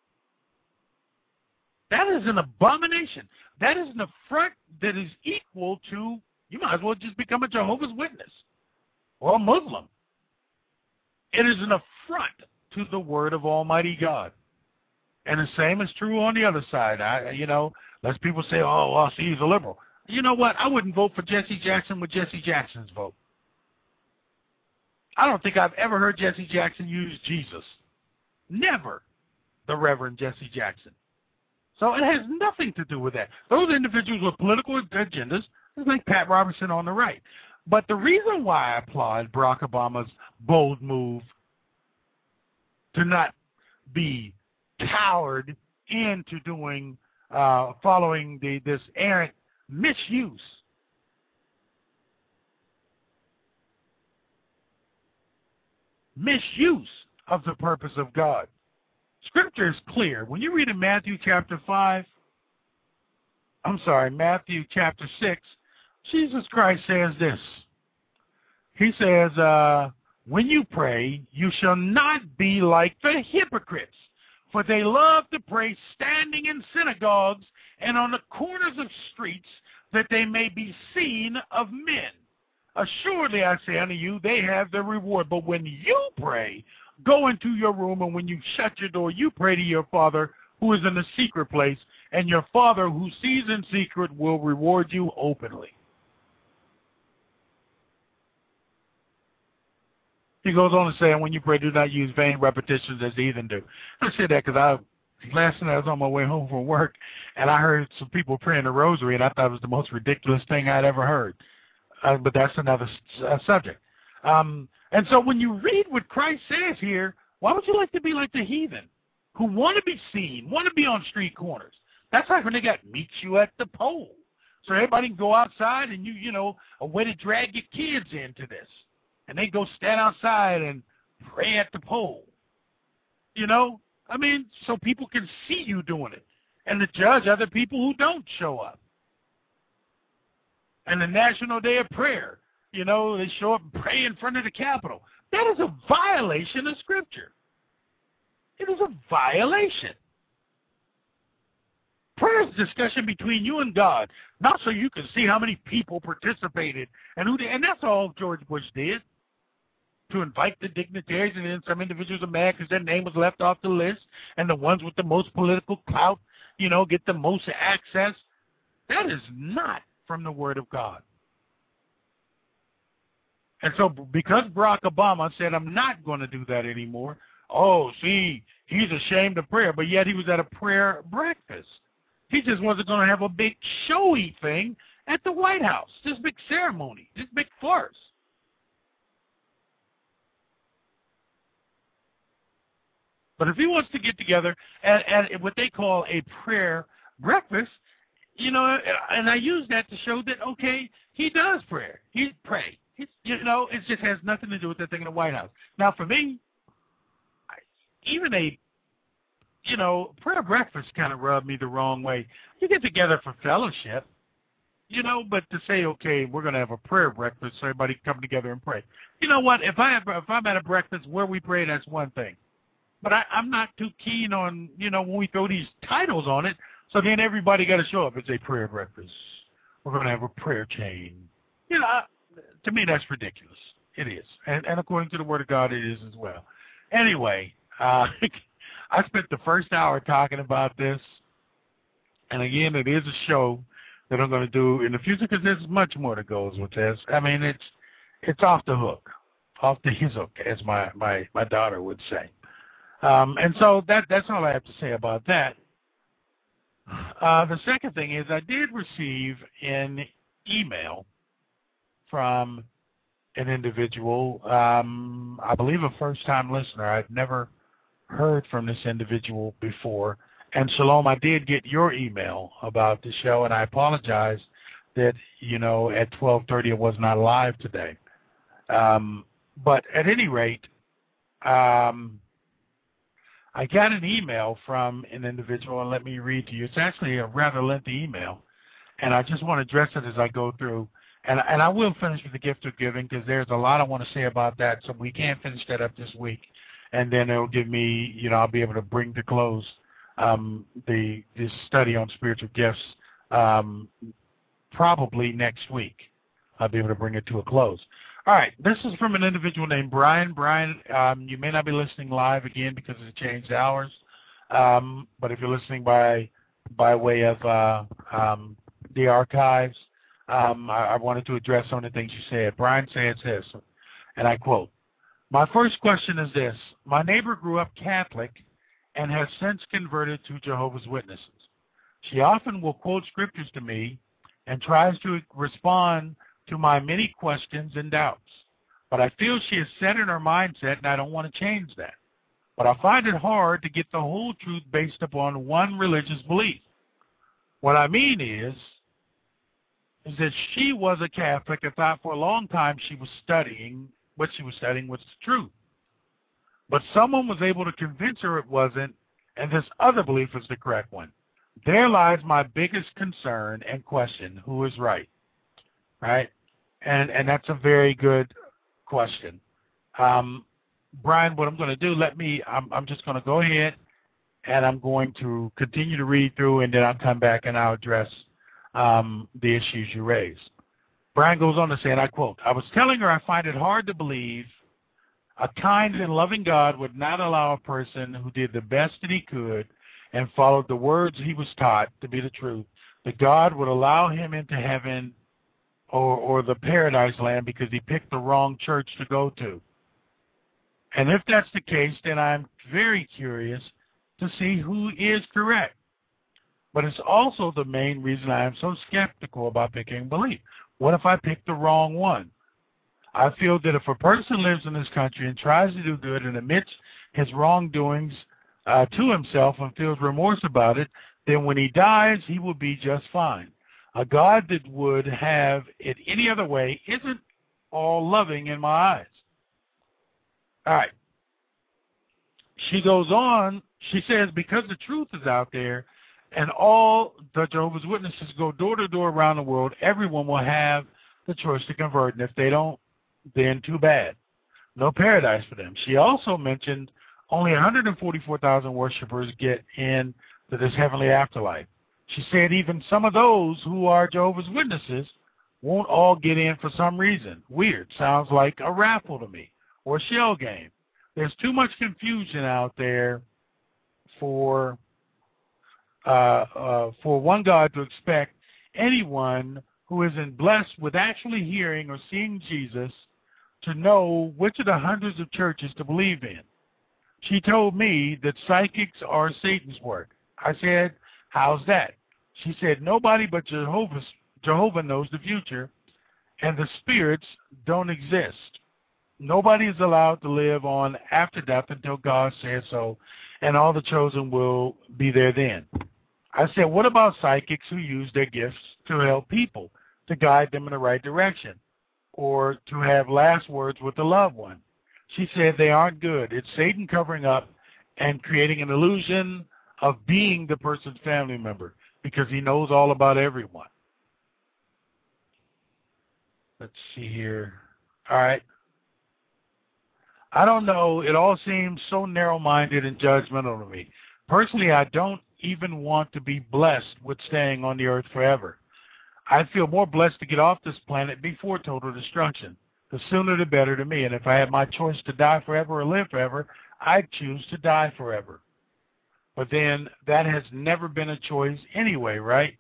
That is an abomination. That is an affront that is equal to, you might as well just become a Jehovah's Witness or a Muslim. It is an affront to the word of Almighty God. And the same is true on the other side. I, you know, less people say, oh, well, see, he's a liberal. You know what? I wouldn't vote for Jesse Jackson with Jesse Jackson's vote. I don't think I've ever heard Jesse Jackson use Jesus. Never, the Reverend Jesse Jackson. So it has nothing to do with that. Those individuals with political agendas, it's like Pat Robertson on the right. But the reason why I applaud Barack Obama's bold move to not be cowered into doing, uh, following the this errant misuse misuse of the purpose of God. Scripture is clear. When you read in Matthew chapter five, I'm sorry, Matthew chapter six, Jesus Christ says this. He says, uh, when you pray, you shall not be like the hypocrites, for they love to pray standing in synagogues and on the corners of streets, that they may be seen of men. Assuredly, I say unto you, they have their reward. But when you pray, go into your room, and when you shut your door, you pray to your Father who is in the secret place, and your Father who sees in secret will reward you openly. He goes on to say, and when you pray, do not use vain repetitions as the heathen do. I said that because I, last night I was on my way home from work, and I heard some people praying the rosary, and I thought it was the most ridiculous thing I'd ever heard. Uh, but that's another uh, subject. Um, and so when you read what Christ says here, why would you like to be like the heathen who want to be seen, want to be on street corners? That's like when they got meet you at the pole. So everybody can go outside and you, you know, a way to drag your kids into this. And they go stand outside and pray at the pole. You know? I mean, so people can see you doing it. And to judge other people who don't show up. And the National Day of Prayer, you know, they show up and pray in front of the Capitol. That is a violation of Scripture. It is a violation. Prayer is a discussion between you and God, not so you can see how many people participated and who did. And that's all George Bush did, to invite the dignitaries, and then some individuals are mad because their name was left off the list, and the ones with the most political clout, you know, get the most access. That is not from the Word of God. And so because Barack Obama said, I'm not going to do that anymore, oh, see, he's ashamed of prayer, but yet he was at a prayer breakfast. He just wasn't going to have a big showy thing at the White House, this big ceremony, this big farce. But if he wants to get together at, at what they call a prayer breakfast, you know, and I use that to show that, okay, he does prayer. He pray. He's, you know, it just has nothing to do with that thing in the White House. Now, for me, even a, you know, prayer breakfast kind of rubbed me the wrong way. You get together for fellowship, you know, but to say, okay, we're going to have a prayer breakfast so everybody come together and pray. You know what? If, I have, if I'm at a breakfast where we pray, that's one thing. But I, I'm not too keen on, you know, when we throw these titles on it, so then everybody got to show up. It's a prayer breakfast. We're going to have a prayer chain. You know, I, to me, that's ridiculous. It is. And, and according to the Word of God, it is as well. Anyway, uh, I spent the first hour talking about this. And again, it is a show that I'm going to do in the future because there's much more that goes with this. I mean, it's it's off the hook, off the his hook, as my, my, my daughter would say. Um, and so that that's all I have to say about that. Uh, the second thing is I did receive an email from an individual, um, I believe a first-time listener. I've never heard from this individual before. And Shalom, I did get your email about the show, and I apologize that, you know, at twelve thirty it was not live today. Um, but at any rate, um, I got an email from an individual, and let me read to you. It's actually a rather lengthy email, and I just want to address it as I go through. And, and I will finish with the gift of giving because there's a lot I want to say about that, so we can't finish that up this week. And then it'll give me, you know, I'll be able to bring to close um, the this study on spiritual gifts um, probably next week. I'll be able to bring it to a close. All right, this is from an individual named Brian. Brian, um, you may not be listening live again because of the changed hours, um, but if you're listening by by way of uh, um, the archives, um, I, I wanted to address some of the things you said. Brian says this, and I quote, "My first question is this. My neighbor grew up Catholic and has since converted to Jehovah's Witnesses. She often will quote scriptures to me and tries to respond to my many questions and doubts. But I feel she is set in her mindset, and I don't want to change that. But I find it hard to get the whole truth based upon one religious belief. What I mean is, is that she was a Catholic and thought for a long time she was studying, what she was studying was the truth. But someone was able to convince her it wasn't, and this other belief was the correct one. There lies my biggest concern and question, who is right?" Right? And and that's a very good question. Um, Brian, what I'm going to do, let me, I'm, I'm just going to go ahead and I'm going to continue to read through, and then I'll come back and I'll address um, the issues you raised. Brian goes on to say, and I quote, "I was telling her I find it hard to believe a kind and loving God would not allow a person who did the best that he could and followed the words he was taught to be the truth, that God would allow him into heaven or, or the paradise land because he picked the wrong church to go to. And if that's the case, then I'm very curious to see who is correct. But it's also the main reason I am so skeptical about picking belief. What if I pick the wrong one? I feel that if a person lives in this country and tries to do good and admits his wrongdoings uh, to himself and feels remorse about it, then when he dies, he will be just fine. A God that would have it any other way isn't all loving in my eyes." All right. She goes on, she says, because the truth is out there and all the Jehovah's Witnesses go door to door around the world, everyone will have the choice to convert. And if they don't, then too bad. No paradise for them. She also mentioned only one hundred forty-four thousand worshipers get into this heavenly afterlife. She said even some of those who are Jehovah's Witnesses won't all get in for some reason. Weird. Sounds like a raffle to me or a shell game. There's too much confusion out there for uh, uh, for one God to expect anyone who isn't blessed with actually hearing or seeing Jesus to know which of the hundreds of churches to believe in. She told me that psychics are Satan's work. I said, how's that? She said, nobody but Jehovah's, Jehovah knows the future, and the spirits don't exist. Nobody is allowed to live on after death until God says so, and all the chosen will be there then. I said, what about psychics who use their gifts to help people, to guide them in the right direction, or to have last words with a loved one? She said they aren't good. It's Satan covering up and creating an illusion of being the person's family member because he knows all about everyone. Let's see here. All right. I don't know. It all seems so narrow-minded and judgmental to me. Personally, I don't even want to be blessed with staying on the earth forever. I feel more blessed to get off this planet before total destruction. The sooner the better to me. And if I had my choice to die forever or live forever, I'd choose to die forever. But then that has never been a choice anyway, right?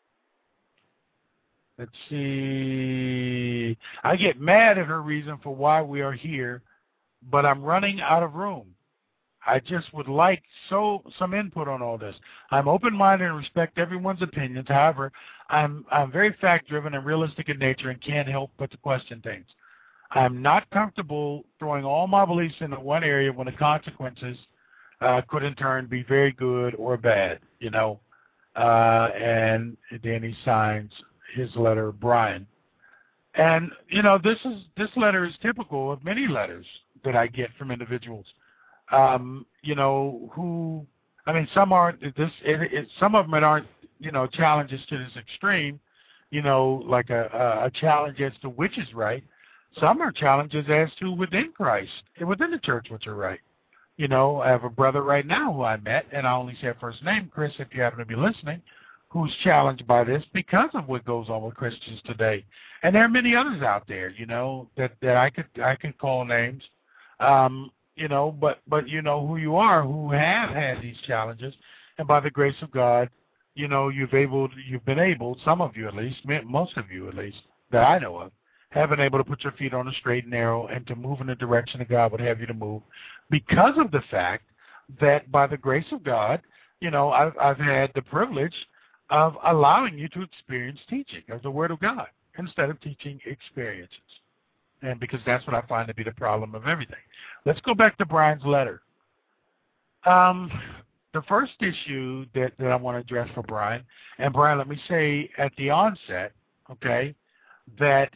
Let's see. I get mad at her reason for why we are here, but I'm running out of room. I just would like so some input on all this. I'm open-minded and respect everyone's opinions. However, I'm I'm very fact-driven and realistic in nature and can't help but to question things. I'm not comfortable throwing all my beliefs into one area when the consequences uh, could in turn be very good or bad, you know. Uh, and then he signs his letter, Brian. And, you know, this is this letter is typical of many letters that I get from individuals. Um, you know, who, I mean, some aren't, this, it, it, some of them aren't, you know, challenges to this extreme, you know, like a, a challenge as to which is right. Some are challenges as to within Christ, within the church, which are right. You know, I have a brother right now who I met, and I only say first name, Chris, if you happen to be listening, who's challenged by this because of what goes on with Christians today. And there are many others out there, you know, that, that I could I could call names. Um, You know, but, but you know who you are, who have had these challenges, and by the grace of God, you know, you've able, you've been able, some of you at least, most of you at least, that I know of, have been able to put your feet on the straight and narrow and to move in the direction that God would have you to move because of the fact that by the grace of God, you know, I've, I've had the privilege of allowing you to experience teaching of the Word of God instead of teaching experiences. And because that's what I find to be the problem of everything. Let's go back to Brian's letter. Um, the first issue that, that I want to address for Brian, and Brian, let me say at the onset, okay, that,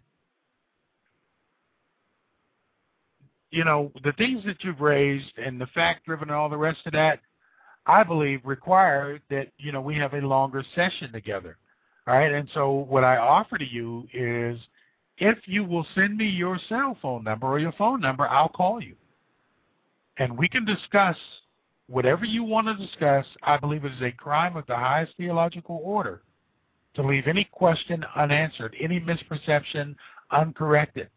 you know, the things that you've raised and the fact-driven and all the rest of that, I believe require that, you know, we have a longer session together. All right, and so what I offer to you is, if you will send me your cell phone number or your phone number, I'll call you. And we can discuss whatever you want to discuss. I believe it is a crime of the highest theological order to leave any question unanswered, any misperception uncorrected,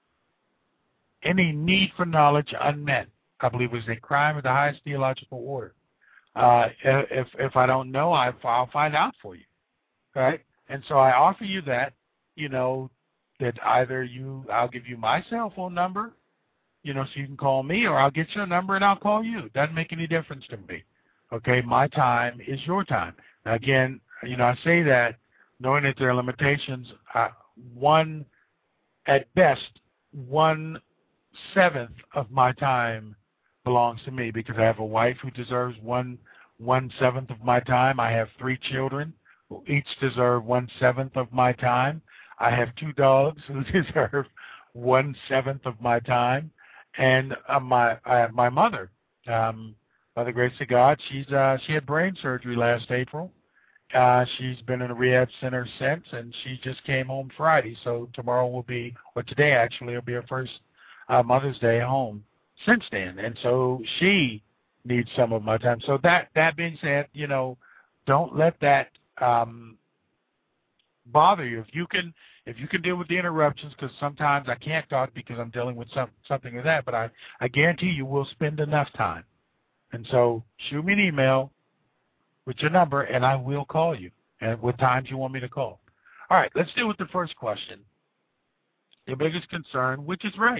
any need for knowledge unmet. I believe it is a crime of the highest theological order. Uh, if, if I don't know, I, I'll find out for you. All right? And so I offer you that, you know, that either you, I'll give you my cell phone number, you know, so you can call me, or I'll get your number and I'll call you. Doesn't make any difference to me. Okay, my time is your time. Now, again, you know, I say that knowing that there are limitations. Uh, one, at best, one seventh of my time belongs to me because I have a wife who deserves one one seventh of my time. I have three children who each deserve one seventh of my time. I have two dogs who deserve one seventh of my time, and uh, my uh, my mother, um, by the grace of God, she's uh, she had brain surgery last April. Uh, she's been in a rehab center since, and she just came home Friday. So tomorrow will be, or today actually, will be her first uh, Mother's Day home since then, and so she needs some of my time. So that that being said, you know, don't let that Um, bother you. If you can, if you can deal with the interruptions, because sometimes I can't talk because I'm dealing with some something like that. But I, I guarantee you, we'll spend enough time. And so, shoot me an email with your number, and I will call you. And what times you want me to call. All right, let's deal with the first question. Your biggest concern, which is right.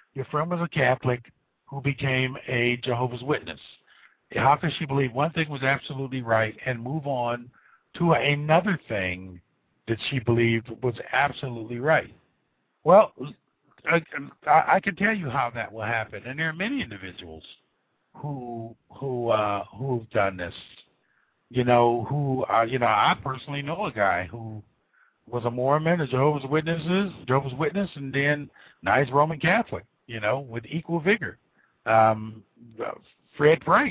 Your friend was a Catholic who became a Jehovah's Witness. How can she believe one thing was absolutely right and move on to another thing that she believed was absolutely right? Well, I, I can tell you how that will happen, and there are many individuals who who uh, who've done this. You know, who uh, you know, I personally know a guy who was a Mormon, a Jehovah's Witnesses, Jehovah's Witness, and then now he's Roman Catholic. You know, with equal vigor. Um, Fred Price,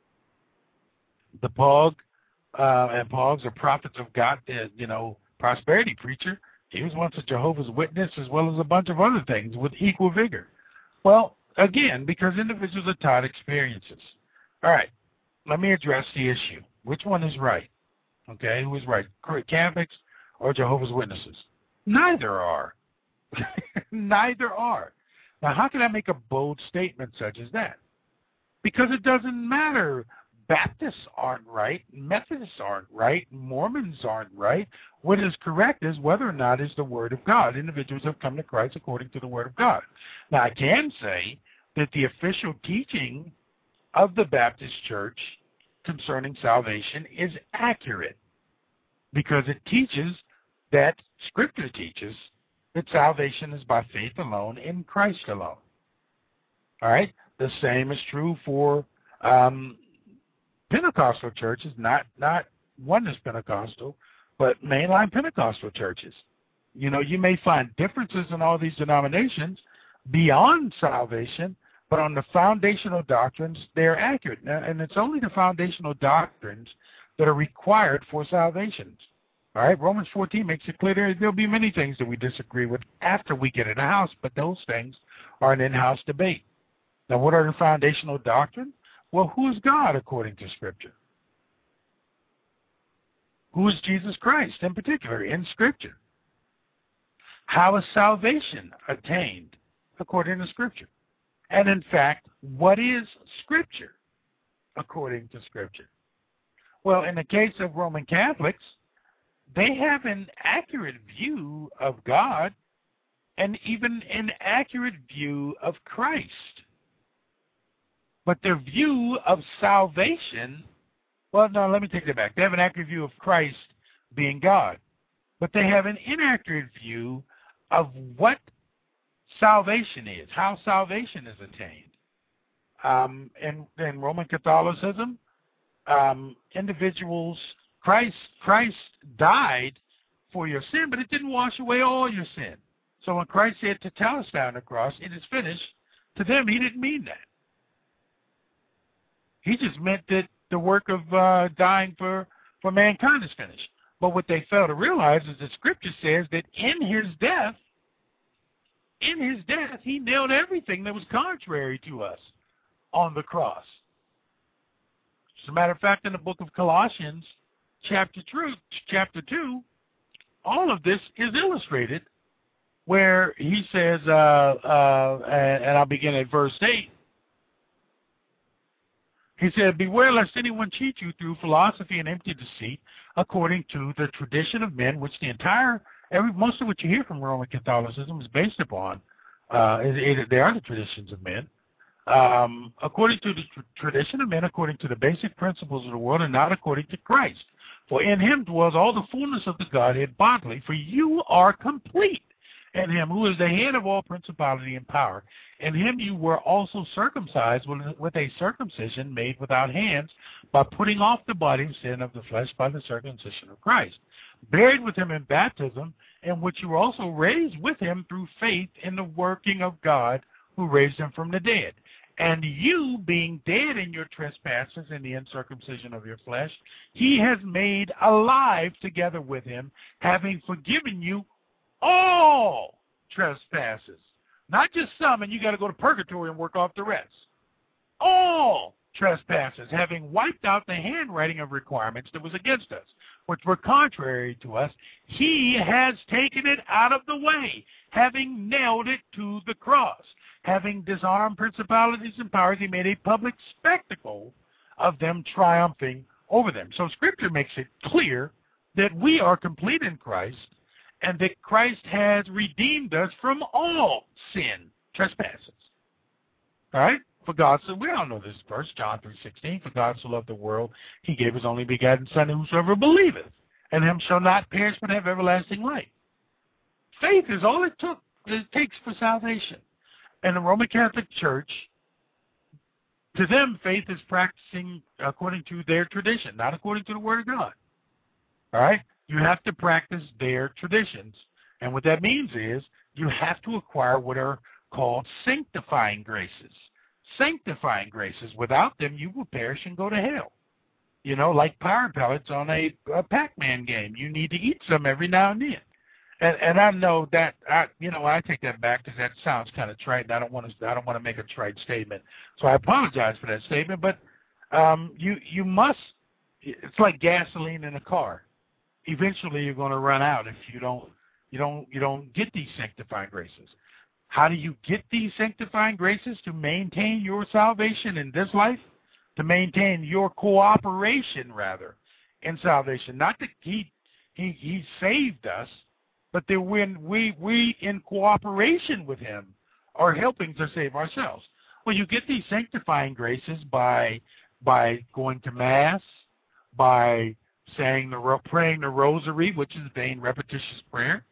the P O G, uh, and P O Gs are prophets of God, uh, you know, prosperity preacher. He was once a Jehovah's Witness as well as a bunch of other things with equal vigor. Well, again, because individuals are taught experiences. All right, let me address the issue. Which one is right? Okay, who is right, Catholics or Jehovah's Witnesses? Neither are. Neither are. Now, how can I make a bold statement such as that? Because it doesn't matter. Baptists aren't right. Methodists aren't right. Mormons aren't right. What is correct is whether or not it's the Word of God. Individuals have come to Christ according to the Word of God. Now, I can say that the official teaching of the Baptist Church concerning salvation is accurate because it teaches that, Scripture teaches, that salvation is by faith alone in Christ alone. All right? The same is true for um, Pentecostal churches, not not Oneness Pentecostal, but mainline Pentecostal churches. You know, you may find differences in all these denominations beyond salvation, but on the foundational doctrines, they're accurate. And it's only the foundational doctrines that are required for salvation. All right, Romans fourteen makes it clear there, there'll be many things that we disagree with after we get in the house, but those things are an in-house debate. Now, what are the foundational doctrines? Well, who is God according to Scripture? Who is Jesus Christ in particular in Scripture? How is salvation attained according to Scripture? And in fact, what is Scripture according to Scripture? Well, in the case of Roman Catholics, they have an accurate view of God and even an accurate view of Christ. But their view of salvation, well, no, let me take that back. They have an accurate view of Christ being God, but they have an inaccurate view of what salvation is, how salvation is attained. Um, in, in Roman Catholicism, um, individuals, Christ, Christ died for your sin, but it didn't wash away all your sin. So when Christ said tetelestai on the cross, it is finished, to them he didn't mean that. He just meant that the work of uh, dying for, for mankind is finished. But what they fail to realize is that Scripture says that in his death, in his death, he nailed everything that was contrary to us on the cross. As a matter of fact, in the book of Colossians, chapter two, chapter two, all of this is illustrated where he says, uh, uh, and, and I'll begin at verse eight, he said, beware lest anyone cheat you through philosophy and empty deceit, according to the tradition of men, which the entire, every most of what you hear from Roman Catholicism is based upon. Uh, it, it, they are the traditions of men. Um, according to the tr- tradition of men, according to the basic principles of the world, and not according to Christ. For in him dwells all the fullness of the Godhead bodily, for you are complete in him who is the head of all principality and power. In him you were also circumcised with a circumcision made without hands, by putting off the body of sin of the flesh by the circumcision of Christ, buried with him in baptism, in which you were also raised with him through faith in the working of God who raised him from the dead. And you, being dead in your trespasses and the uncircumcision of your flesh, he has made alive together with him, having forgiven you all trespasses. Not just some, and you got to go to purgatory and work off the rest. All trespasses, having wiped out the handwriting of requirements that was against us, which were contrary to us, he has taken it out of the way, having nailed it to the cross. Having disarmed principalities and powers, he made a public spectacle of them, triumphing over them. So Scripture makes it clear that we are complete in Christ, and that Christ has redeemed us from all sin trespasses. All right? For God so, we all know this verse, John three sixteen, for God so loved the world, he gave his only begotten Son, and whosoever believeth, and him shall not perish but have everlasting life. Faith is all it took it takes for salvation. And the Roman Catholic Church, to them, faith is practicing according to their tradition, not according to the Word of God. All right? You have to practice their traditions. And what that means is you have to acquire what are called sanctifying graces. Sanctifying graces. Without them, you will perish and go to hell. You know, like power pellets on a, a Pac-Man game. You need to eat some every now and then. And, and I know that, I, you know, I take that back because that sounds kind of trite, and I don't want to I don't want to make a trite statement. So I apologize for that statement. But um, you you must, it's like gasoline in a car. Eventually you're going to run out if you don't you don't you don't get these sanctifying graces. How do you get these sanctifying graces? To maintain your salvation in this life, to maintain your cooperation rather in salvation. Not that he he he saved us, but that when we we in cooperation with him are helping to save ourselves. Well, you get these sanctifying graces by by going to Mass, by saying the praying the Rosary, which is vain repetitious prayer.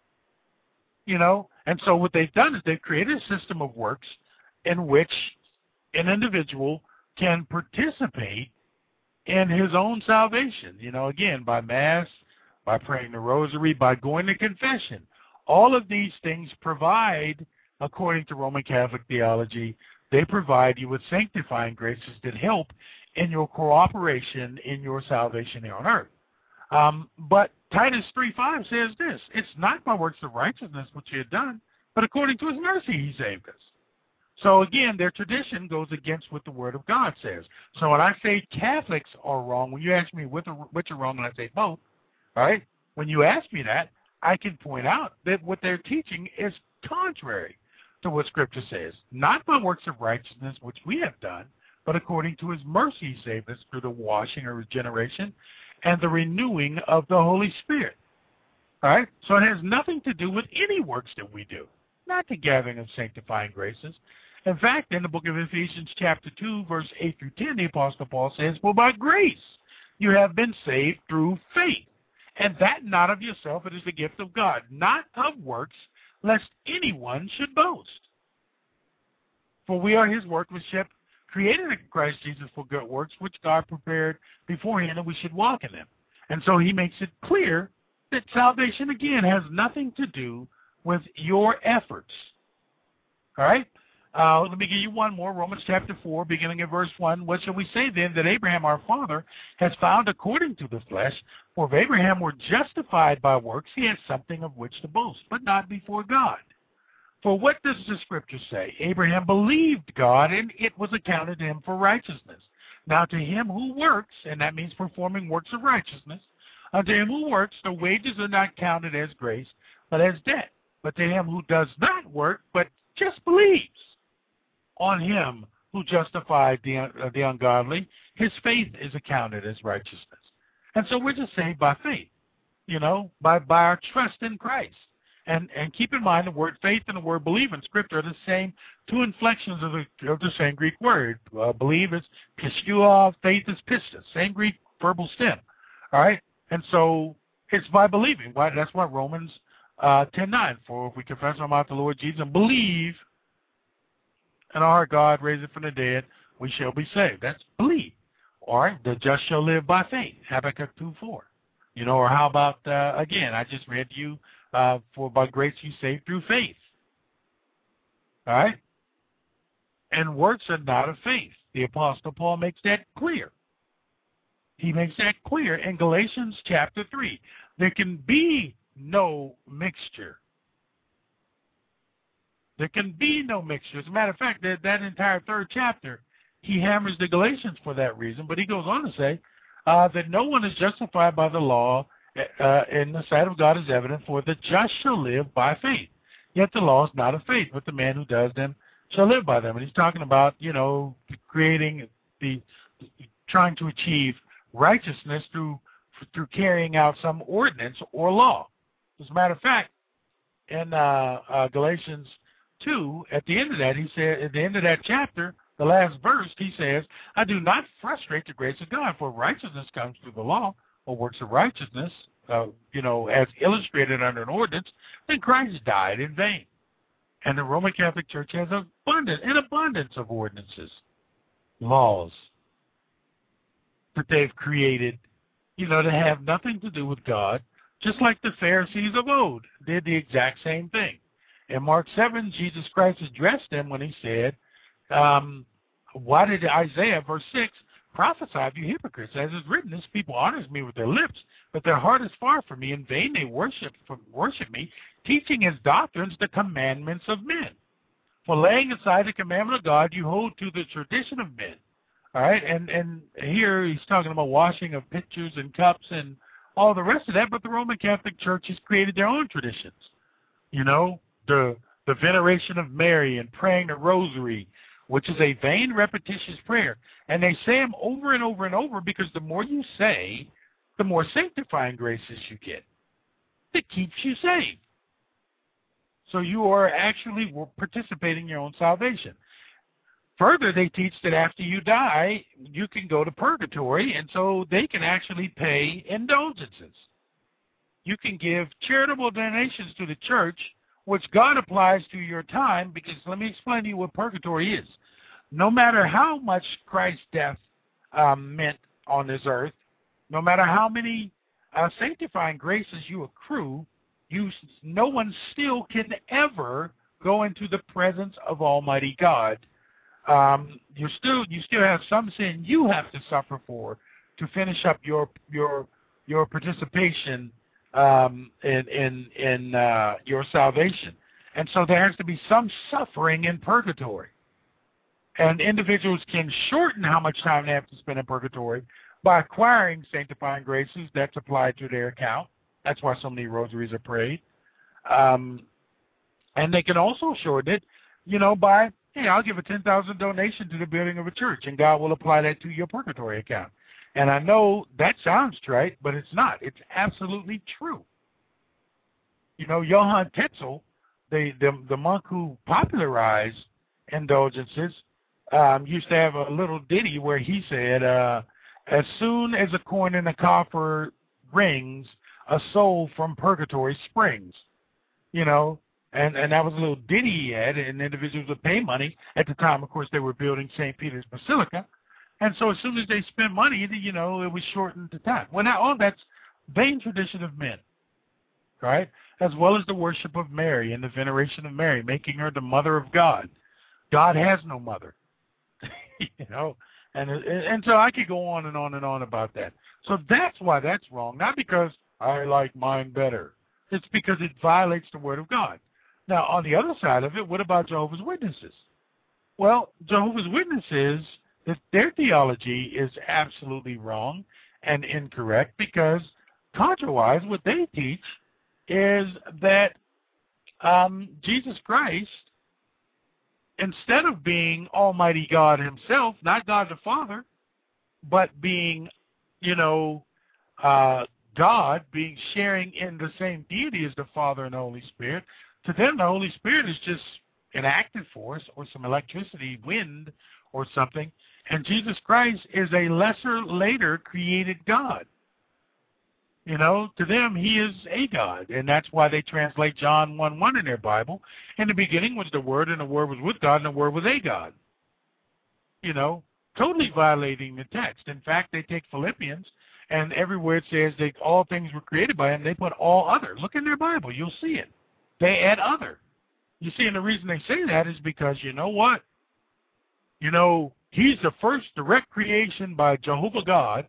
You know, and so what they've done is they've created a system of works in which an individual can participate in his own salvation. You know, again, by Mass, by praying the Rosary, by going to confession. All of these things provide, according to Roman Catholic theology, they provide you with sanctifying graces that help in your cooperation in your salvation here on earth. Um, but Titus three five says this, it's not by works of righteousness which he had done, but according to his mercy he saved us. So again, their tradition goes against what the Word of God says. So when I say Catholics are wrong, when you ask me which are, which are wrong, and I say both, all right, when you ask me that, I can point out that what they're teaching is contrary to what Scripture says. Not by works of righteousness, which we have done, but according to his mercy he saved us through the washing or regeneration and the renewing of the Holy Spirit. All right? So it has nothing to do with any works that we do, not the gathering of sanctifying graces. In fact, in the book of Ephesians chapter two, verse eight through ten, the Apostle Paul says, well, by grace you have been saved through faith, and that not of yourself, it is the gift of God, not of works, lest anyone should boast. For we are his workmanship, created in Christ Jesus for good works, which God prepared beforehand that we should walk in them. And so he makes it clear that salvation, again, has nothing to do with your efforts. All right? Uh, let me give you one more. Romans chapter four, beginning at verse one. What shall we say then, that Abraham our father has found according to the flesh? For if Abraham were justified by works, he has something of which to boast, but not before God. For what does the Scripture say? Abraham believed God, and it was accounted to him for righteousness. Now to him who works, and that means performing works of righteousness, unto him who works, the wages are not counted as grace, but as debt. But to him who does not work, but just believes on him who justified the, uh, the ungodly, his faith is accounted as righteousness. And so we're just saved by faith, you know, by, by our trust in Christ. And and keep in mind the word faith and the word believe in Scripture are the same, two inflections of the of the same Greek word. Uh, believe is pistuo, faith is pistis, same Greek verbal stem. All right? And so it's by believing. Why? That's what Romans uh, ten nine, for if we confess our mouth the Lord Jesus and believe in our God raised it from the dead, we shall be saved. That's believe. All right? The just shall live by faith, Habakkuk two four. You know, or how about, uh, again, I just read to you, Uh, for by grace you saved through faith. All right? And works are not of faith. The Apostle Paul makes that clear. He makes that clear in Galatians chapter three. There can be no mixture. There can be no mixture. As a matter of fact, that, that entire third chapter, he hammers the Galatians for that reason, but he goes on to say uh, that no one is justified by the law Uh, in the sight of God is evident, for the just shall live by faith. Yet the law is not of faith, but the man who does them shall live by them. And he's talking about, you know, creating the, trying to achieve righteousness through through carrying out some ordinance or law. As a matter of fact, in uh, uh, Galatians two, at the end of that, he said, at the end of that chapter, the last verse, he says, I do not frustrate the grace of God, for righteousness comes through the law, or works of righteousness, uh, you know, as illustrated under an ordinance, then Christ died in vain. And the Roman Catholic Church has abundant, an abundance of ordinances, laws that they've created, you know, to have nothing to do with God, just like the Pharisees of old did the exact same thing. In Mark seven, Jesus Christ addressed them when he said, um, why did Isaiah, verse six, prophesy of you hypocrites? As is written, this people honors me with their lips, but their heart is far from me. In vain they worship, worship me, teaching as doctrines the commandments of men. For laying aside the commandment of God, you hold to the tradition of men. All right, and, and here he's talking about washing of pitchers and cups and all the rest of that, but the Roman Catholic Church has created their own traditions. You know, the the veneration of Mary and praying the rosary, which is a vain, repetitious prayer. And they say them over and over and over because the more you say, the more sanctifying graces you get. It keeps you saved. So you are actually participating in your own salvation. Further, they teach that after you die, you can go to purgatory, and so they can actually pay indulgences. You can give charitable donations to the church, which God applies to your time, because let me explain to you what purgatory is. No matter how much Christ's death um, meant on this earth, no matter how many uh, sanctifying graces you accrue, you, no one still can ever go into the presence of Almighty God. Um, you still you still have some sin you have to suffer for to finish up your your your participation um, in in in uh, your salvation, and so there has to be some suffering in purgatory. And individuals can shorten how much time they have to spend in purgatory by acquiring sanctifying graces that's applied to their account. That's why so many rosaries are prayed, um, and they can also shorten it, you know, by hey, I'll give a ten thousand dollars donation to the building of a church, and God will apply that to your purgatory account. And I know that sounds trite, but it's not. It's absolutely true. You know, Johann Tetzel, the, the, the monk who popularized indulgences, um, used to have a little ditty where he said, uh, as soon as a coin in the coffer rings, a soul from purgatory springs. You know, And and that was a little ditty he had, and individuals would pay money. At the time, of course, they were building Saint Peter's Basilica. And so as soon as they spent money, you know, it was shortened to time. Well, now all that's vain tradition of men, right? As well as the worship of Mary and the veneration of Mary, making her the mother of God. God has no mother, you know. And, and so I could go on and on and on about that. So that's why that's wrong, not because I like mine better. It's because it violates the Word of God. Now, on the other side of it, what about Jehovah's Witnesses? Well, Jehovah's Witnesses, their theology is absolutely wrong and incorrect because, contrariwise, what they teach is that um, Jesus Christ, instead of being Almighty God himself, not God the Father, but being, you know, uh, God, being sharing in the same deity as the Father and the Holy Spirit, to them the Holy Spirit is just an active force or some electricity, wind or something, and Jesus Christ is a lesser, later created God. You know, to them he is a God, and that's why they translate John one one in their Bible. In the beginning was the Word, and the Word was with God, and the Word was a God. You know, totally violating the text. In fact, they take Philippians, and everywhere it says that all things were created by him, they put all other. Look in their Bible. You'll see it. They add other. You see, and the reason they say that is because, you know what? You know, he's the first direct creation by Jehovah God,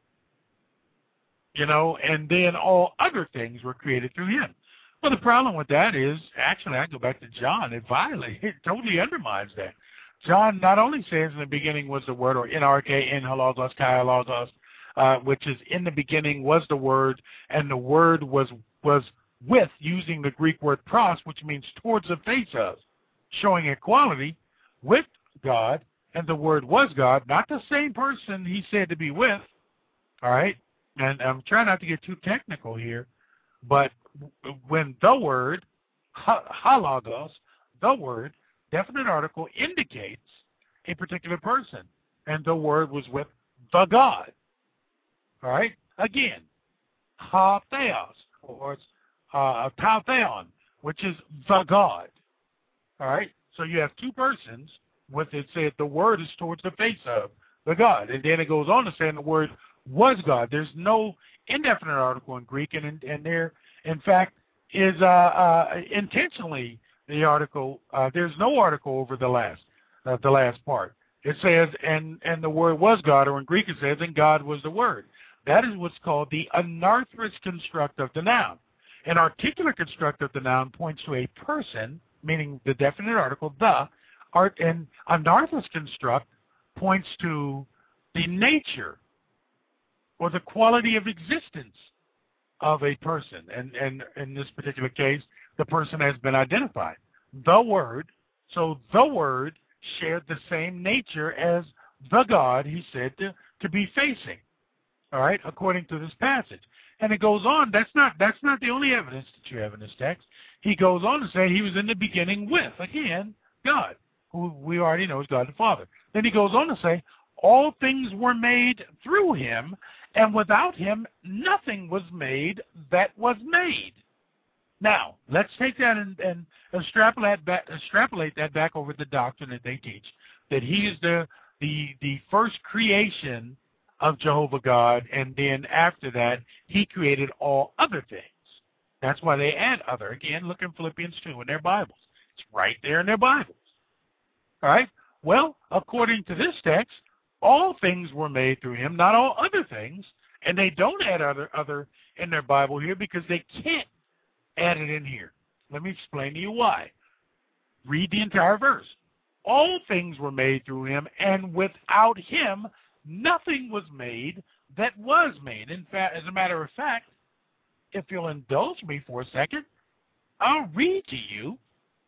you know, and then all other things were created through him. Well, the problem with that is, actually, I go back to John. It violates, it totally undermines that. John not only says in the beginning was the Word, or in R K, in halagos, kai halagos, Uh, which is in the beginning was the Word, and the Word was was with, using the Greek word pros, which means towards the face of, showing equality with God, and the Word was God, not the same person he said to be with, all right? And I'm trying not to get too technical here, but when the Word, halagos, the Word, definite article indicates a particular person. And the Word was with the God. All right? Again, ha theos, or it's uh, tau theon, which is the God. All right? So you have two persons with it said the Word is towards the face of the God. And then it goes on to say the Word was God. There's no indefinite article in Greek, and, and there, in fact, is uh, uh, intentionally the article. Uh, there's no article over the last, uh, the last part. It says, and, and the Word was God, or in Greek it says, and God was the Word. That is what's called the anarthrous construct of the noun. An articular construct of the noun points to a person, meaning the definite article, the, art, and anarthrous construct points to the nature or the quality of existence of a person. And, and in this particular case, the person has been identified. The Word, so the Word shared the same nature as the God he said to, to be facing, all right, according to this passage. And it goes on, that's not that's not the only evidence that you have in this text. He goes on to say he was in the beginning with, again, God, who we already know is God the Father. Then he goes on to say, all things were made through him, and without him nothing was made that was made. Now, let's take that and, and extrapolate, back, extrapolate that back over the doctrine that they teach, that he is the, the, the first creation of Jehovah God, and then after that, he created all other things. That's why they add other. Again, look in Philippians two in their Bibles. It's right there in their Bibles. All right? Well, according to this text, all things were made through him, not all other things, and they don't add other other in their Bible here because they can't add it in here. Let me explain to you why. Read the entire verse. All things were made through him, and without him nothing was made that was made. In fact, as a matter of fact, if you'll indulge me for a second, I'll read to you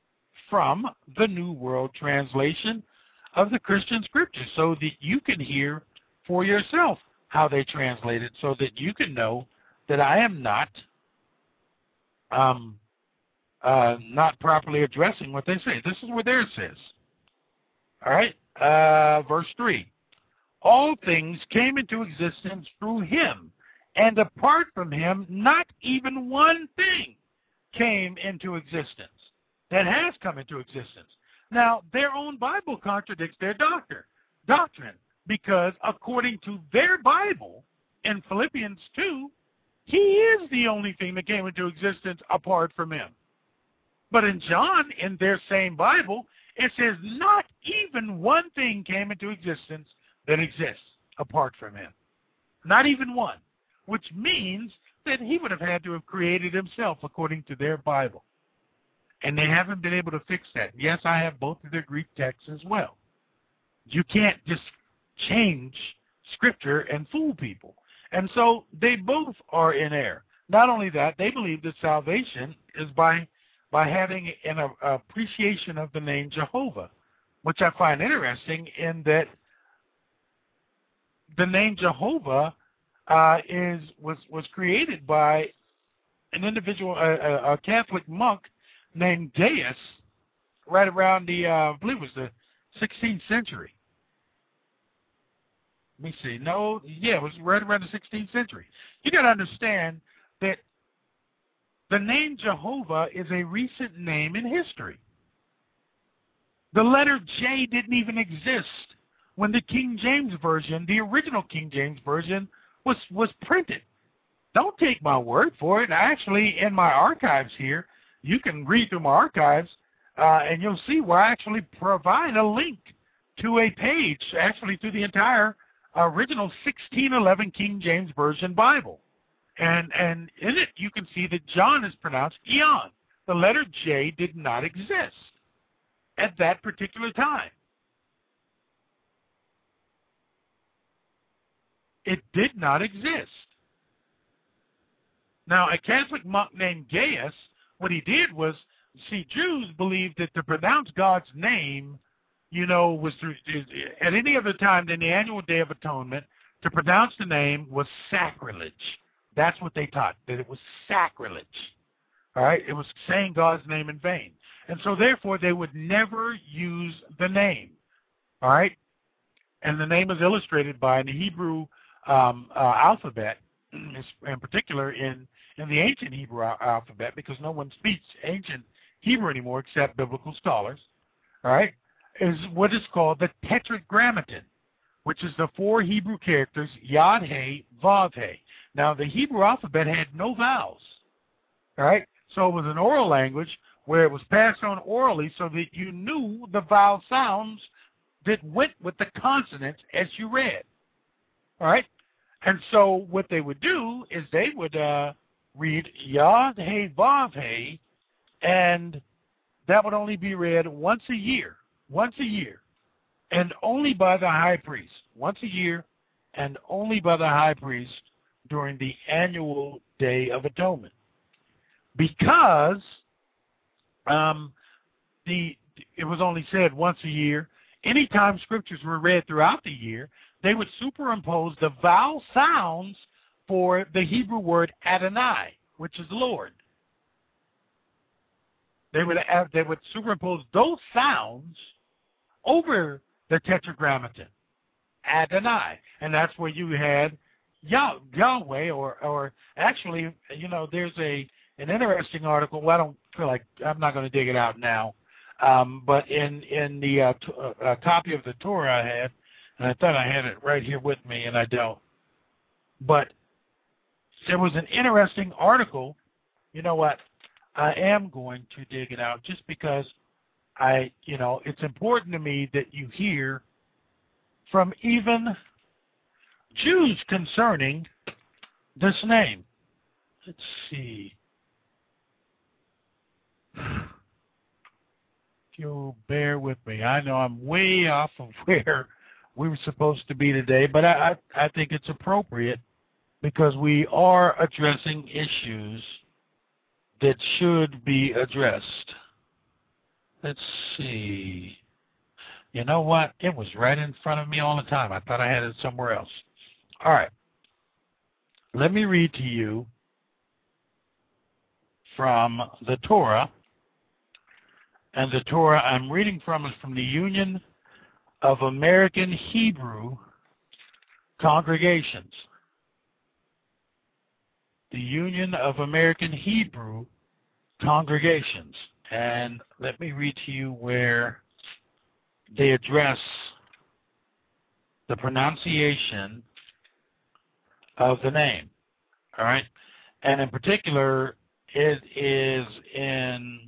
from the New World Translation of the Christian Scriptures so that you can hear for yourself how they translate it, so that you can know that I am not um, uh, not properly addressing what they say. This is what theirs says. All right, uh, verse three. All things came into existence through him, and apart from him, not even one thing came into existence that has come into existence. Now, their own Bible contradicts their doctrine, doctrine because according to their Bible, in Philippians two, he is the only thing that came into existence apart from him. But in John, in their same Bible, it says not even one thing came into existence that exists apart from him. Not even one, which means that he would have had to have created himself according to their Bible. And they haven't been able to fix that. Yes, I have both of their Greek texts as well. You can't just change Scripture and fool people. And so they both are in error. Not only that, they believe that salvation is by by having an uh, appreciation of the name Jehovah, which I find interesting in that the name Jehovah uh, is was was created by an individual, a, a Catholic monk named Gaius, right around the, uh, I believe it was the sixteenth century. Let me see. No, yeah, it was right around the sixteenth century. You got to understand that the name Jehovah is a recent name in history. The letter J didn't even exist when the King James Version, the original King James Version, was, was printed. Don't take my word for it. Actually, in my archives here, you can read through my archives, uh, and you'll see where I actually provide a link to a page, actually through the entire original sixteen eleven King James Version Bible. And, and in it, you can see that John is pronounced Eon. The letter J did not exist at that particular time. It did not exist. Now, a Catholic monk named Gaius, what he did was, see, Jews believed that to pronounce God's name, you know, was through, at any other time than the annual Day of Atonement, to pronounce the name was sacrilege. That's what they taught, that it was sacrilege. All right? It was saying God's name in vain. And so, therefore, they would never use the name. All right? And the name is illustrated by the Hebrew um, uh, alphabet, in particular in, in the ancient Hebrew al- alphabet, because no one speaks ancient Hebrew anymore except biblical scholars. All right? Is what is called the Tetragrammaton, which is the four Hebrew characters, Yod, He, Vav, He. Now, the Hebrew alphabet had no vowels, all right? So it was an oral language where it was passed on orally so that you knew the vowel sounds that went with the consonants as you read, all right? And so what they would do is they would uh, read Yod, He, Vav, He, and that would only be read once a year. Once a year, and only by the high priest. Once a year, and only by the high priest during the annual Day of Atonement. Because um, the it was only said once a year, anytime scriptures were read throughout the year, they would superimpose the vowel sounds for the Hebrew word Adonai, which is Lord. They would have, they would superimpose those sounds over the Tetragrammaton, Adonai, and that's where you had Yah- Yahweh, or, or actually, you know, there's a an interesting article. Well, I don't feel like I'm not going to dig it out now, um, but in in the uh, t- uh, copy of the Torah I had, and I thought I had it right here with me, and I don't. But there was an interesting article. You know what? I am going to dig it out just because. I, you know, it's important to me that you hear from even Jews concerning this name. Let's see. If you'll bear with me. I know I'm way off of where we were supposed to be today, but I, I, I think it's appropriate because we are addressing issues that should be addressed. Let's see. You know what? It was right in front of me all the time. I thought I had it somewhere else. All right. Let me read to you from the Torah. And the Torah I'm reading from is from the Union of American Hebrew Congregations. The Union of American Hebrew Congregations. And let me read to you where they address the pronunciation of the name. All right? And in particular, it is in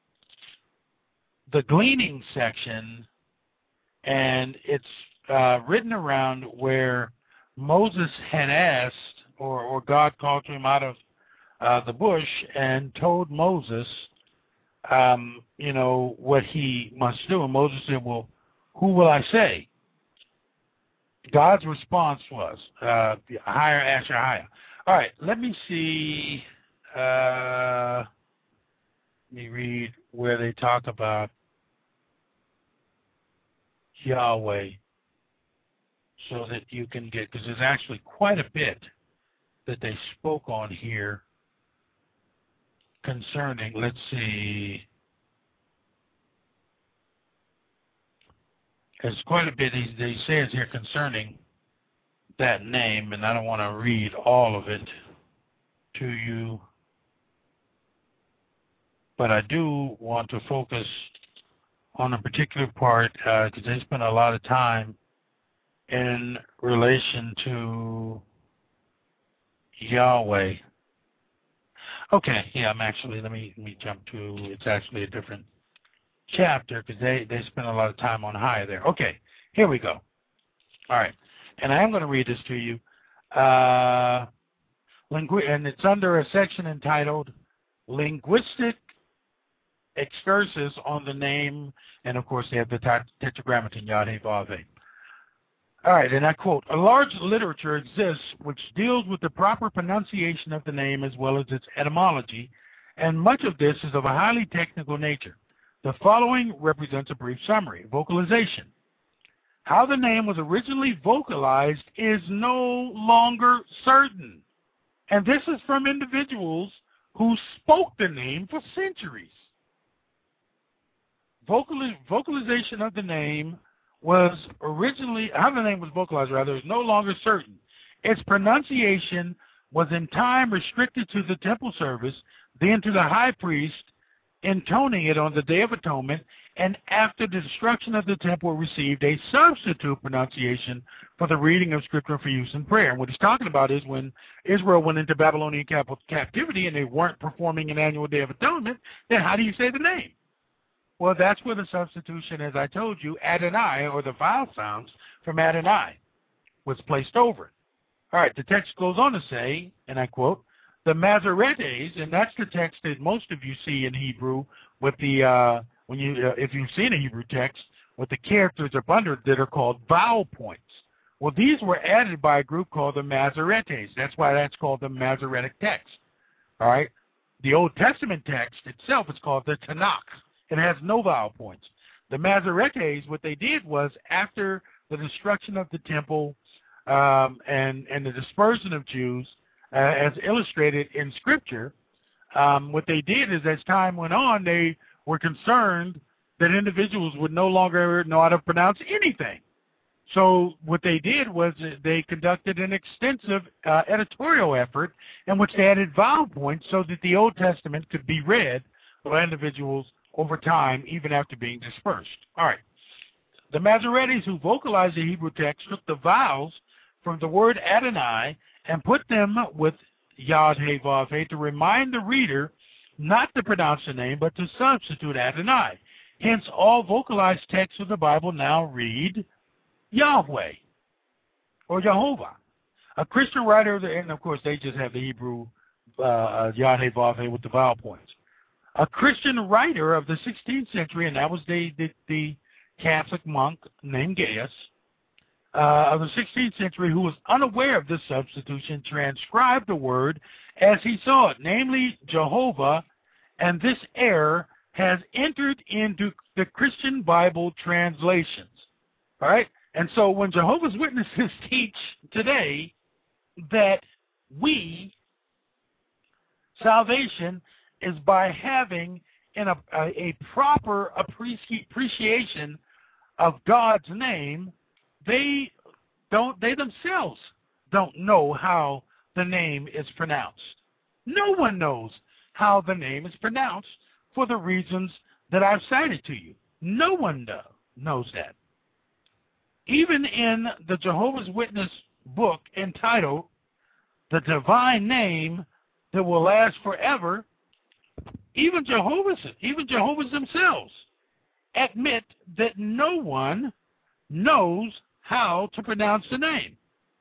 the gleaning section, and it's uh, written around where Moses had asked, or, or God called to him out of uh, the bush and told Moses, Um, you know, what he must do. And Moses said, well, who will I say? God's response was, uh, higher, Asher, higher. All right, let me see. Uh, let me read where they talk about Yahweh so that you can get, because there's actually quite a bit that they spoke on here concerning, let's see, there's quite a bit he, he says here concerning that name, and I don't want to read all of it to you, but I do want to focus on a particular part because uh, they spent a lot of time in relation to Yahweh. Okay, yeah, I'm actually, let me let me jump to, it's actually a different chapter because they, they spent a lot of time on high there. Okay, here we go. All right, and I am going to read this to you. Uh, lingu- and it's under a section entitled Linguistic Excursus on the Name, and of course they have the Tetragrammaton, Yod He Vav He. All right, and I quote, a large literature exists which deals with the proper pronunciation of the name as well as its etymology, and much of this is of a highly technical nature. The following represents a brief summary. Vocalization. How the name was originally vocalized is no longer certain, and this is from individuals who spoke the name for centuries. vocali- vocalization of the name was originally, how the name was vocalized rather, is no longer certain. Its pronunciation was in time restricted to the temple service, then to the high priest intoning it on the Day of Atonement, and after the destruction of the temple received a substitute pronunciation for the reading of Scripture for use in prayer. And what he's talking about is when Israel went into Babylonian cap- captivity and they weren't performing an annual Day of Atonement, then how do you say the name? Well, that's where the substitution, as I told you, Adonai, or the vowel sounds from Adonai, was placed over it. All right, the text goes on to say, and I quote, the Masoretes, and that's the text that most of you see in Hebrew with the, uh, when you, uh, if you've seen a Hebrew text, with the characters up under it that are called vowel points. Well, these were added by a group called the Masoretes. That's why that's called the Masoretic text. All right? The Old Testament text itself is called the Tanakh. It has no vowel points. The Masoretes, what they did was after the destruction of the temple um, and, and the dispersion of Jews, uh, as illustrated in Scripture, um, what they did is as time went on, they were concerned that individuals would no longer know how to pronounce anything. So what they did was they conducted an extensive uh, editorial effort in which they added vowel points so that the Old Testament could be read by individuals over time, even after being dispersed. All right. The Masoretes who vocalized the Hebrew text took the vowels from the word Adonai and put them with Yod He Vav He to remind the reader not to pronounce the name, but to substitute Adonai. Hence, all vocalized texts of the Bible now read Yahweh or Jehovah. A Christian writer, and of course they just have the Hebrew uh, Yod He Vav He with the vowel points. A Christian writer of the sixteenth century, and that was the, the, the Catholic monk named Gaius, uh, of the sixteenth century, who was unaware of this substitution, transcribed the word as he saw it, namely Jehovah, and this error has entered into the Christian Bible translations. All right? And so when Jehovah's Witnesses teach today that we, salvation is by having in a, a, a proper appreciation of God's name, they don't they themselves don't know how the name is pronounced. No one knows how the name is pronounced for the reasons that I've cited to you. No one know, knows that. Even in the Jehovah's Witness book entitled The Divine Name That Will Last Forever, even Jehovah's, even Jehovah's themselves admit that no one knows how to pronounce the name.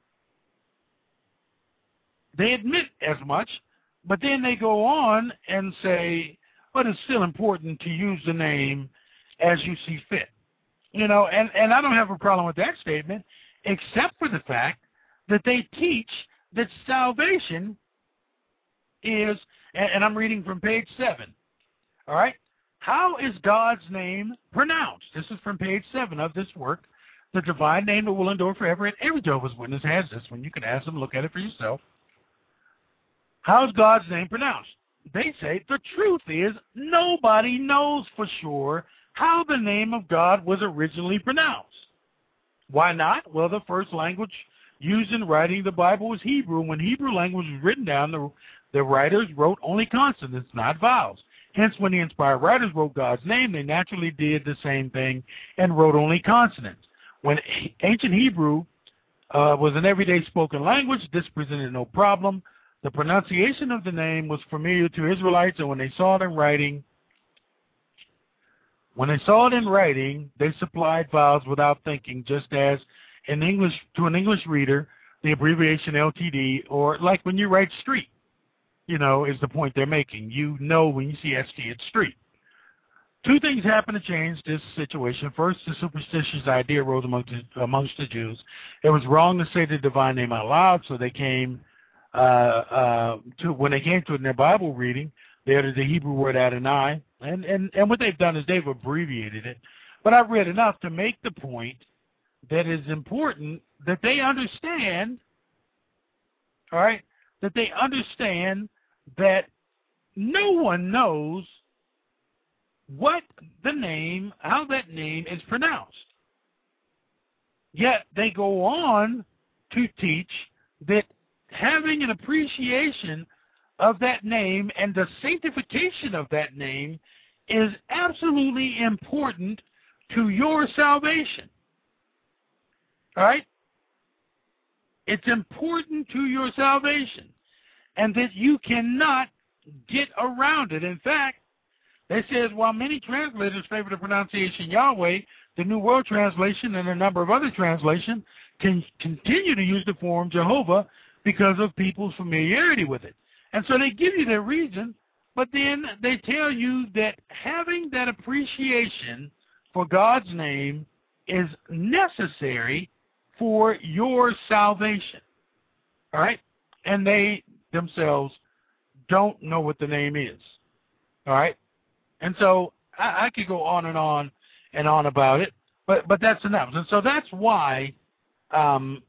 They admit as much, but then they go on and say, but it's still important to use the name as you see fit. You know, and, and I don't have a problem with that statement, except for the fact that they teach that salvation is, and, and I'm reading from page seven, all right? How is God's name pronounced? This is from page seven of this work, The Divine Name That Will Endure Forever, and every Jehovah's Witness has this one. You can ask them, look at it for yourself. How is God's name pronounced? They say the truth is nobody knows for sure how the name of God was originally pronounced. Why not? Well, the first language used in writing the Bible was Hebrew. When Hebrew language was written down, the, the writers wrote only consonants, not vowels. Hence, when the inspired writers wrote God's name, they naturally did the same thing and wrote only consonants. When ancient Hebrew uh, was an everyday spoken language, this presented no problem. The pronunciation of the name was familiar to Israelites, and when they saw it in writing, when they saw it in writing, they supplied vowels without thinking, just as in English, to an English reader, the abbreviation L T D, or like when you write street, you know, is the point they're making. You know when you see S T, it's street. Two things happened to change this situation. First, the superstitious idea arose amongst the, amongst the Jews. It was wrong to say the divine name out loud, so they came uh, uh, to, when they came to it in their Bible reading, they added the Hebrew word Adonai, and, and, and what they've done is they've abbreviated it. But I've read enough to make the point that it's important that they understand, all right, that they understand that no one knows what the name, how that name is pronounced. Yet they go on to teach that having an appreciation of that name and the sanctification of that name is absolutely important to your salvation. All right? It's important to your salvation, and that you cannot get around it. In fact, they says, while many translators favor the pronunciation Yahweh, the New World Translation and a number of other translations can continue to use the form Jehovah because of people's familiarity with it. And so they give you their reason, but then they tell you that having that appreciation for God's name is necessary for your salvation. All right? And they themselves don't know what the name is. All right? And so I, I could go on and on and on about it, but, but that's enough. And so that's why um,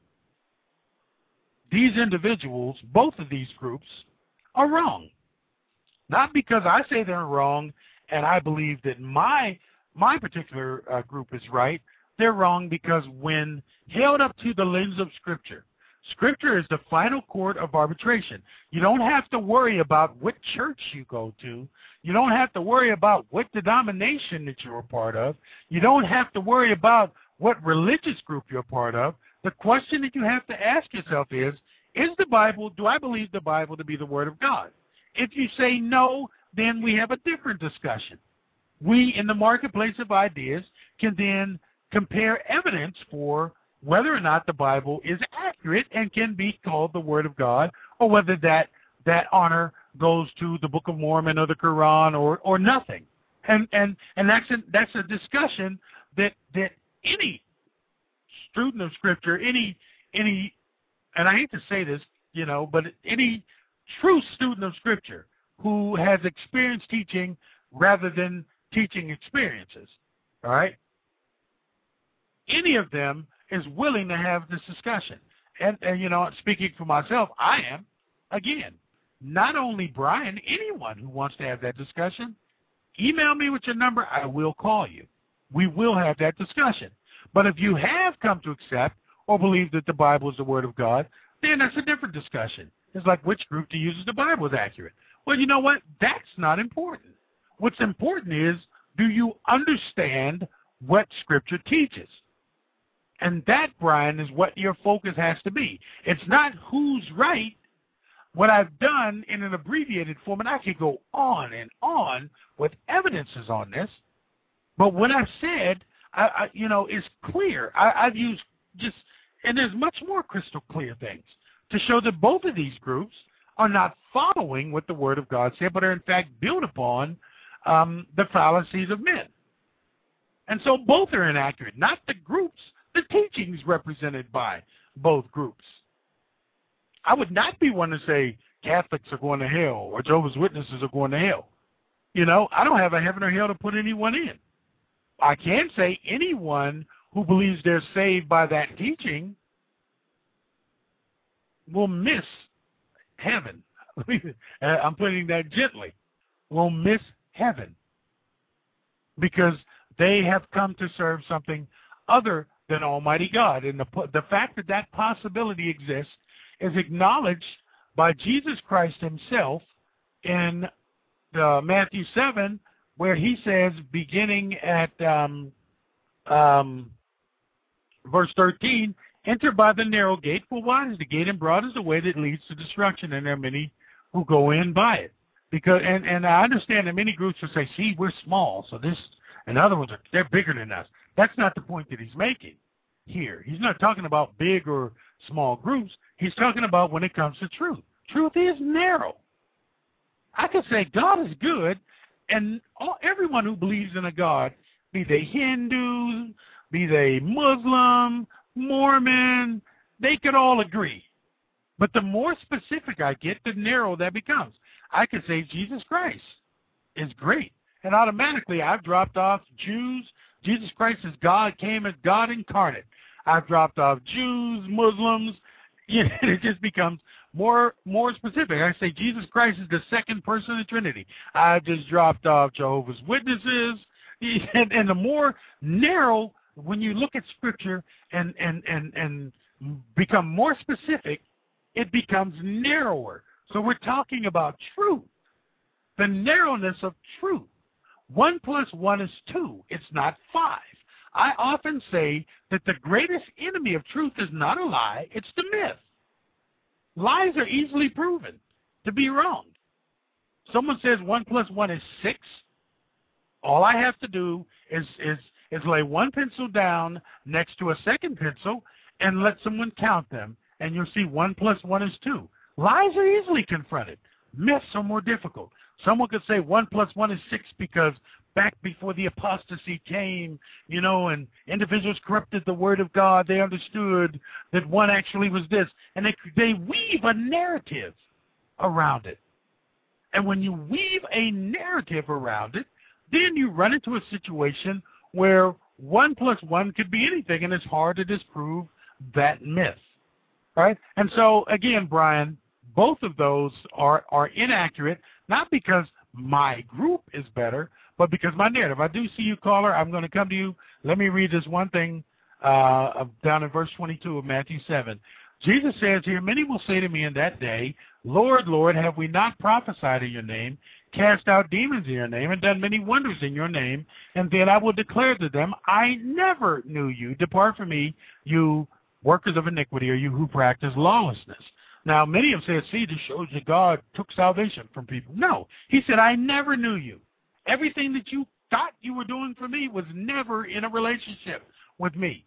these individuals, both of these groups, are wrong. Not because I say they're wrong and I believe that my my particular uh, group is right. They're wrong because when held up to the lens of Scripture, Scripture is the final court of arbitration. You don't have to worry about what church you go to. You don't have to worry about what denomination that you're a part of. You don't have to worry about what religious group you're a part of. The question that you have to ask yourself is, is the Bible, do I believe the Bible to be the Word of God? If you say no, then we have a different discussion. We, in the marketplace of ideas, can then compare evidence for whether or not the Bible is accurate and can be called the Word of God, or whether that that honor goes to the Book of Mormon or the Quran or, or nothing. And and and that's a, that's a discussion that that any student of Scripture, any any, and I hate to say this, you know, but any true student of Scripture who has experience teaching rather than teaching experiences, all right, any of them is willing to have this discussion. And, and, you know, speaking for myself, I am, again, not only Brian, anyone who wants to have that discussion, email me with your number, I will call you. We will have that discussion. But if you have come to accept or believe that the Bible is the Word of God, then that's a different discussion. It's like, which group to use as the Bible is accurate. Well, you know what? That's not important. What's important is, do you understand what Scripture teaches? And that, Brian, is what your focus has to be. It's not who's right. What I've done in an abbreviated form, and I could go on and on with evidences on this, but what I've said, I, I, you know, is clear. I, I've used just, and there's much more crystal clear things to show that both of these groups are not following what the Word of God said, but are in fact built upon um, the fallacies of men. And so both are inaccurate, not the groups, the teachings represented by both groups. I would not be one to say Catholics are going to hell or Jehovah's Witnesses are going to hell. You know, I don't have a heaven or hell to put anyone in. I can say anyone who believes they're saved by that teaching will miss heaven. I'm putting that gently. Will miss heaven because they have come to serve something other than Almighty God. And the, the fact that that possibility exists is acknowledged by Jesus Christ himself in the Matthew seven, where he says, beginning at um, um, verse thirteen, enter by the narrow gate, for wide is the gate and broad is the way that leads to destruction, and there are many who go in by it. Because and, and I understand that many groups will say, see, we're small, so this, and other ones, are they're bigger than us. That's not the point that he's making here. He's not talking about big or small groups. He's talking about when it comes to truth. Truth is narrow. I could say God is good, and all, everyone who believes in a God, be they Hindus, be they Muslim, Mormon, they could all agree. But the more specific I get, the narrower that becomes. I could say Jesus Christ is great, and automatically I've dropped off Jews. Jesus Christ is God, came as God incarnate. I've dropped off Jews, Muslims. You know, it just becomes more more specific. I say Jesus Christ is the second person of the Trinity. I just dropped off Jehovah's Witnesses. And, and the more narrow, when you look at Scripture and, and, and, and become more specific, it becomes narrower. So we're talking about truth, the narrowness of truth. One plus one is two. It's not five. I often say that the greatest enemy of truth is not a lie, it's the myth. Lies are easily proven to be wrong. Someone says one plus one is six. All I have to do is, is, is lay one pencil down next to a second pencil and let someone count them, and you'll see one plus one is two. Lies are easily confronted. Myths are more difficult. Someone could say one plus one is six because back before the apostasy came, you know, and individuals corrupted the word of God, they understood that one actually was this. And they, they weave a narrative around it. And when you weave a narrative around it, then you run into a situation where one plus one could be anything, and it's hard to disprove that myth. Right? And so, again, Brian, both of those are, are inaccurate, not because my group is better, but because my narrative. I do see you, caller. I'm going to come to you. Let me read this one thing uh, down in verse twenty-two of Matthew seven. Jesus says here, many will say to me in that day, Lord, Lord, have we not prophesied in your name, cast out demons in your name, and done many wonders in your name? And then I will declare to them, I never knew you. Depart from me, you workers of iniquity, or you who practice lawlessness. Now, many have said, see, this shows that God took salvation from people. No, he said, I never knew you. Everything that you thought you were doing for me was never in a relationship with me.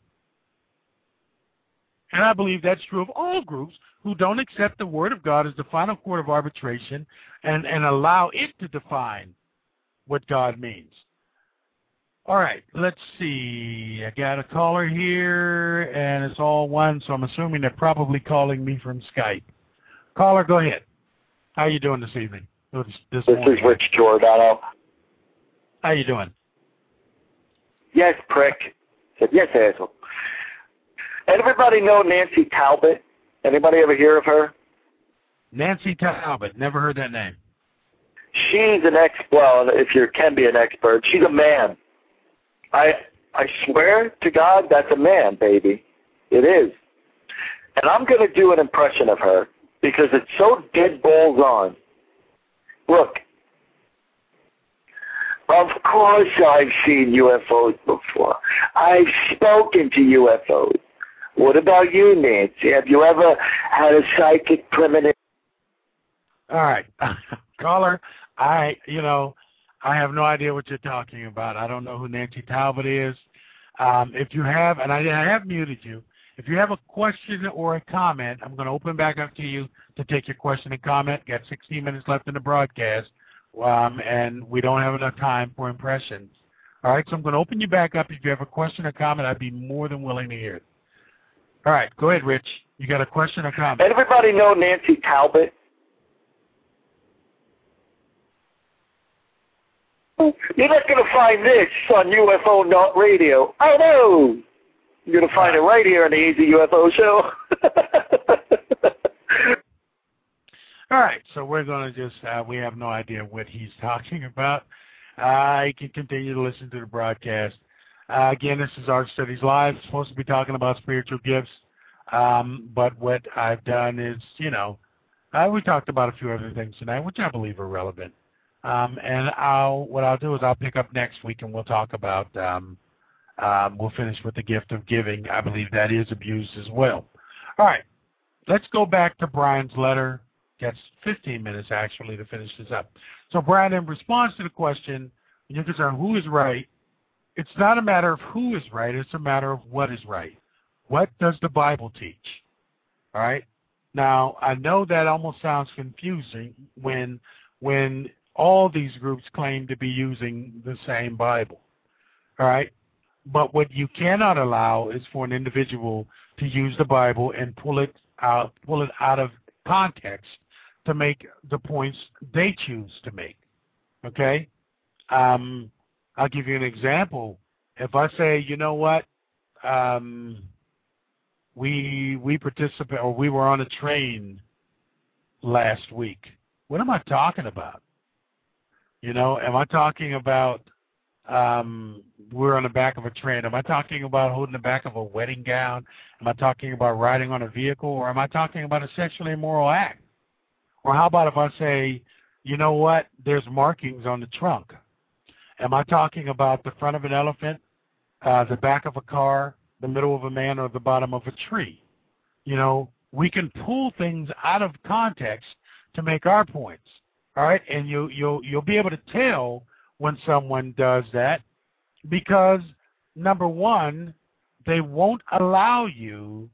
And I believe that's true of all groups who don't accept the Word of God as the final court of arbitration and, and allow it to define what God means. All right, let's see. I got a caller here, and it's all one, so I'm assuming they're probably calling me from Skype. Caller, go ahead. How are you doing this evening? This, this, this is Rich Giordano. How you doing? Yes, prick. Yes, asshole. Everybody know Nancy Talbot? Anybody ever hear of her? Nancy Talbot. Never heard that name. She's an ex. Well, if you can be an expert, she's a man. I I swear to God, that's a man, baby. It is. And I'm going to do an impression of her because it's so dead balls on. Look, of course I've seen U F Os before. I've spoken to U F Os. What about you, Nancy? Have you ever had a psychic premonition? All right. Caller, I, you know, I have no idea what you're talking about. I don't know who Nancy Talbot is. Um, if you have, and I, I have muted you, if you have a question or a comment, I'm going to open back up to you to take your question and comment. Got sixteen minutes left in the broadcast, um, and we don't have enough time for impressions. All right, so I'm going to open you back up. If you have a question or comment, I'd be more than willing to hear it. All right, go ahead, Rich. You got a question or comment? Everybody know Nancy Talbot? You're not going to find this on U F O Not Radio. Oh, no. You're going to find it right here on the Easy U F O Show. All right, so we're going to just, uh, we have no idea what he's talking about. Uh, you can continue to listen to the broadcast. Uh, again, this is Ark Studies Live. It's supposed to be talking about spiritual gifts, um, but what I've done is, you know, uh, we talked about a few other things tonight, which I believe are relevant. Um, and I'll, what I'll do is I'll pick up next week and we'll talk about, um, um, we'll finish with the gift of giving. I believe that is abused as well. All right, let's go back to Brian's letter. That's fifteen minutes, actually, to finish this up. So, Brian, in response to the question, you're concerned who is right, it's not a matter of who is right, it's a matter of what is right. What does the Bible teach? All right? Now, I know that almost sounds confusing when when all these groups claim to be using the same Bible. All right? But what you cannot allow is for an individual to use the Bible and pull it out, pull it out of context to make the points they choose to make. Okay? Um, I'll give you an example. If I say, you know what, um, we we participate, or we were on a train last week. What am I talking about? You know, am I talking about um, we're on the back of a train? Am I talking about holding the back of a wedding gown? Am I talking about riding on a vehicle? Or am I talking about a sexually immoral act? Or how about if I say, you know what, there's markings on the trunk? Am I talking about the front of an elephant, uh, the back of a car, the middle of a man, or the bottom of a tree? You know, we can pull things out of context to make our points. All right, and you, you'll you'll be able to tell when someone does that because, number one, they won't allow you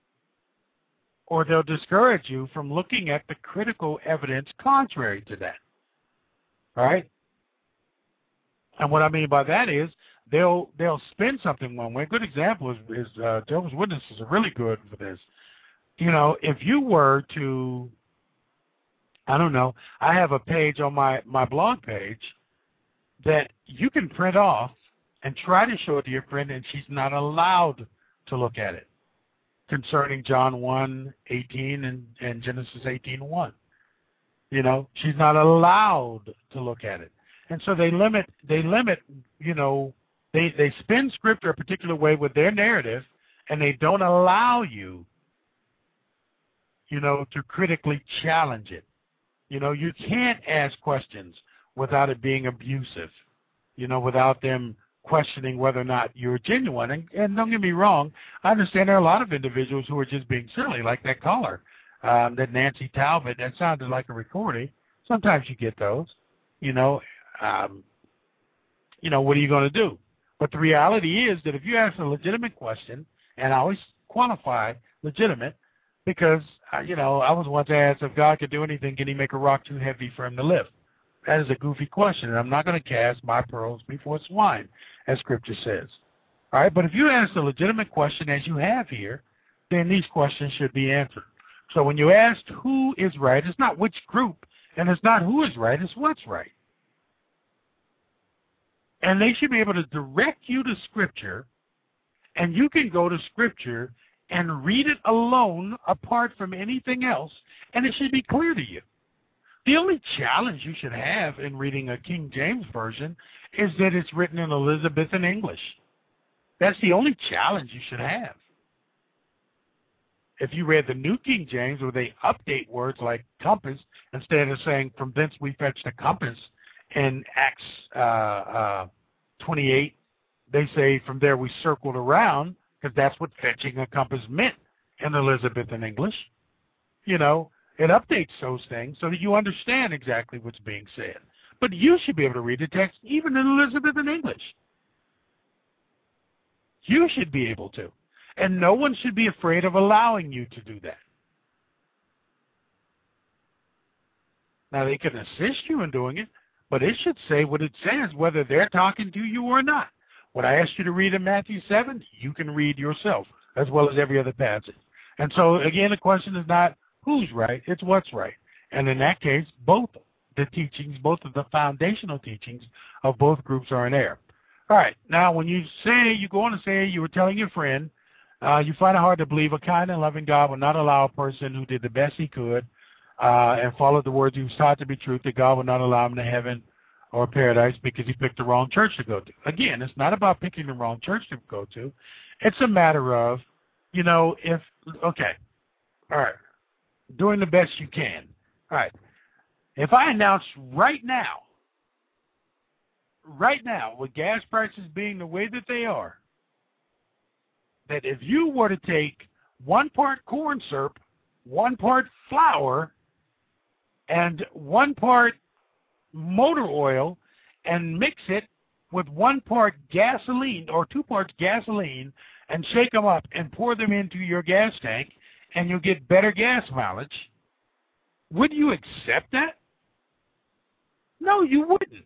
or they'll discourage you from looking at the critical evidence contrary to that. All right? And what I mean by that is they'll they'll spin something one way. A good example is, is uh, Jehovah's Witnesses are really good for this. You know, if you were to I don't know. I have a page on my, my blog page that you can print off and try to show it to your friend, and she's not allowed to look at it concerning John one eighteen and, and Genesis eighteen one. You know, she's not allowed to look at it. And so they limit, they limit, you know, they, they spin Scripture a particular way with their narrative, and they don't allow you, you know, to critically challenge it. You know, you can't ask questions without it being abusive, you know, without them questioning whether or not you're genuine. And, and don't get me wrong, I understand there are a lot of individuals who are just being silly, like that caller, um, that Nancy Talbot. That sounded like a recording. Sometimes you get those, you know. Um, you know, what are you going to do? But the reality is that if you ask a legitimate question, and I always qualify legitimate, because, uh, you know, I was once asked if God could do anything, can he make a rock too heavy for him to lift? That is a goofy question, and I'm not going to cast my pearls before swine, as Scripture says. All right, but if you ask a legitimate question, as you have here, then these questions should be answered. So when you ask who is right, it's not which group, and it's not who is right, it's what's right. And they should be able to direct you to Scripture, and you can go to Scripture and read it alone apart from anything else, and it should be clear to you. The only challenge you should have in reading a King James Version is that it's written in Elizabethan English. That's the only challenge you should have. If you read the New King James, where they update words like compass, instead of saying, from thence we fetched a compass, in Acts uh, uh, twenty-eight, they say, from there we circled around, because that's what fetching a compass meant in Elizabethan English. You know, it updates those things so that you understand exactly what's being said. But you should be able to read the text even in Elizabethan English. You should be able to. And no one should be afraid of allowing you to do that. Now, they can assist you in doing it, but it should say what it says, whether they're talking to you or not. What I asked you to read in Matthew seven, you can read yourself, as well as every other passage. And so, again, the question is not who's right, it's what's right. And in that case, both the teachings, both of the foundational teachings of both groups are in error. All right, now when you say, you go on to say you were telling your friend, uh, you find it hard to believe a kind and loving God would not allow a person who did the best he could uh, and followed the words he was taught to be truth, that God would not allow him to heaven or paradise because he picked the wrong church to go to. Again, it's not about picking the wrong church to go to. It's a matter of, you know, if, okay, all right, doing the best you can. All right, if I announce right now, right now, with gas prices being the way that they are, that if you were to take one part corn syrup, one part flour, and one part motor oil and mix it with one part gasoline or two parts gasoline and shake them up and pour them into your gas tank and you'll get better gas mileage, would you accept that? No, you wouldn't.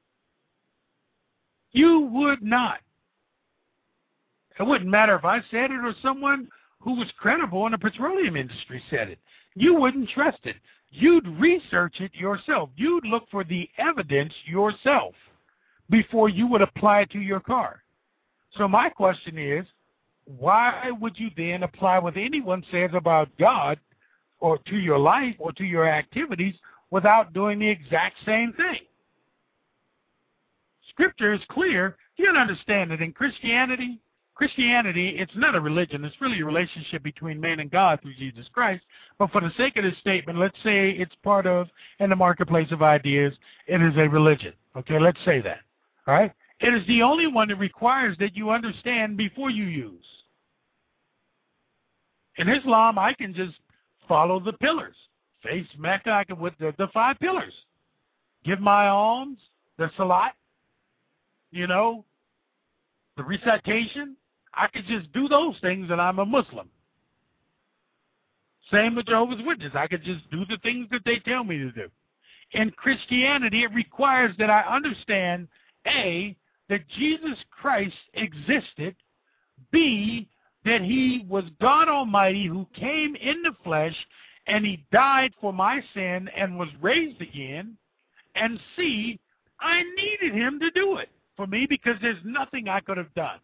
You would not. It wouldn't matter if I said it or someone who was credible in the petroleum industry said it. You wouldn't trust it. You'd research it yourself. You'd look for the evidence yourself before you would apply it to your car. So my question is, why would you then apply what anyone says about God or to your life or to your activities without doing the exact same thing. Scripture is clear. You can understand that in Christianity, Christianity, it's not a religion. It's really a relationship between man and God through Jesus Christ. But for the sake of this statement, let's say it's part of, in the marketplace of ideas, it is a religion. Okay, let's say that. All right? It is the only one that requires that you understand before you use. In Islam, I can just follow the pillars. Face Mecca, I can with the, the five pillars. Give my alms, the salat, you know, the recitation. I could just do those things and I'm a Muslim. Same with Jehovah's Witnesses. I could just do the things that they tell me to do. In Christianity, it requires that I understand, A, that Jesus Christ existed, B, that he was God Almighty who came in the flesh and he died for my sin and was raised again, and C, I needed him to do it for me because there's nothing I could have done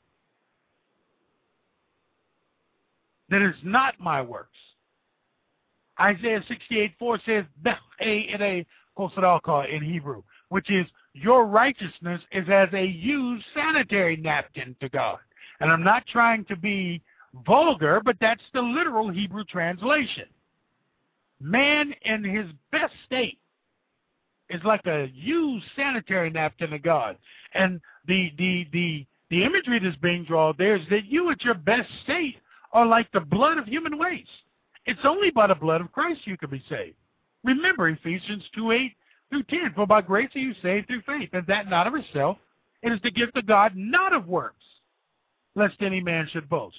that is not my works. Isaiah sixty-eight four says, in Hebrew, which is, your righteousness is as a used sanitary napkin to God. And I'm not trying to be vulgar, but that's the literal Hebrew translation. Man in his best state is like a used sanitary napkin to God. And the the the the imagery that's being drawn there is that you at your best state are like the blood of human waste. It's only by the blood of Christ you can be saved. Remember Ephesians two eight through ten, for by grace are you saved through faith, and that not of yourself, it is the gift of God, not of works, lest any man should boast.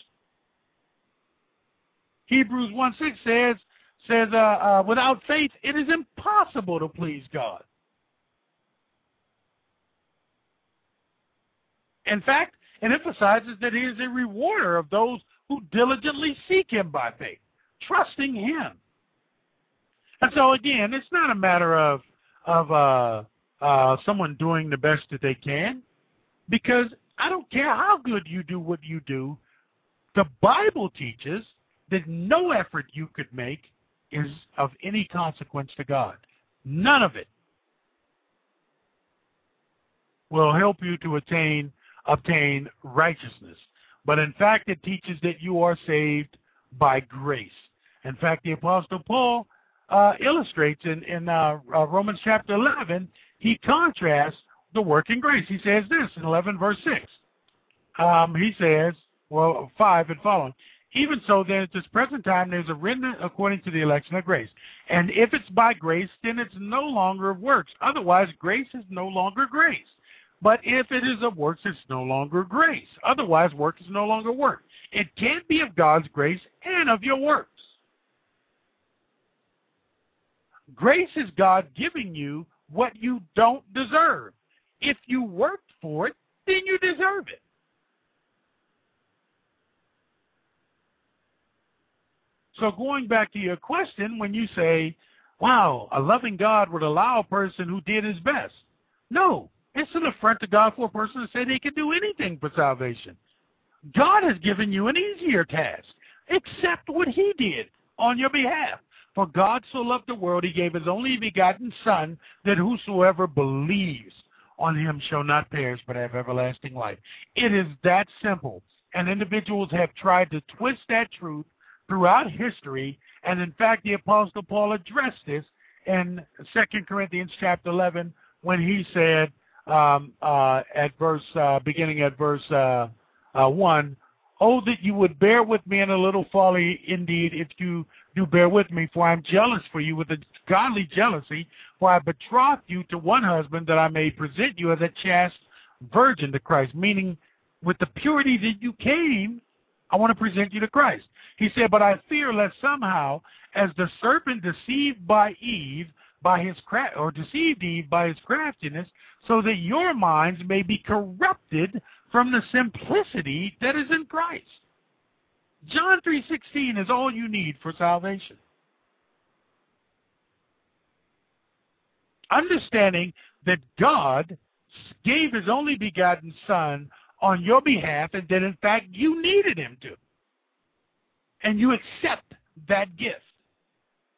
Hebrews one six says, says uh, uh, without faith it is impossible to please God. In fact, it emphasizes that he is a rewarder of those who diligently seek him by faith, trusting him. And so again, it's not a matter of of uh, uh, someone doing the best that they can, because I don't care how good you do what you do, the Bible teaches that no effort you could make is of any consequence to God. None of it will help you to attain obtain righteousness. But in fact, it teaches that you are saved by grace. In fact, the Apostle Paul uh, illustrates in, in uh, uh, Romans chapter eleven, he contrasts the working grace. He says this in eleven verse six. Um, he says, well, five and following, even so then at this present time there's a remnant according to the election of grace. And if it's by grace, then it's no longer of works. Otherwise, grace is no longer grace. But if it is of works, it's no longer grace. Otherwise, work is no longer work. It can't be of God's grace and of your works. Grace is God giving you what you don't deserve. If you worked for it, then you deserve it. So going back to your question, when you say, wow, a loving God would allow a person who did his best. No. It's an affront to God for a person to say they can do anything for salvation. God has given you an easier task. Accept what he did on your behalf. For God so loved the world, he gave his only begotten Son, that whosoever believes on him shall not perish but have everlasting life. It is that simple. And individuals have tried to twist that truth throughout history. And in fact, the Apostle Paul addressed this in Second Corinthians chapter eleven when he said, Um, uh, at verse, uh, beginning at verse uh, uh, one, oh, that you would bear with me in a little folly indeed, if you do bear with me, for I am jealous for you with a godly jealousy, for I betrothed you to one husband, that I may present you as a chaste virgin to Christ, meaning with the purity that you came, I want to present you to Christ. He said, but I fear lest somehow, as the serpent deceived by Eve, by his craft, or deceived Eve by his craftiness, so that your minds may be corrupted from the simplicity that is in Christ. John three sixteen is all you need for salvation. Understanding that God gave his only begotten Son on your behalf, and that in fact you needed him to. And you accept that gift.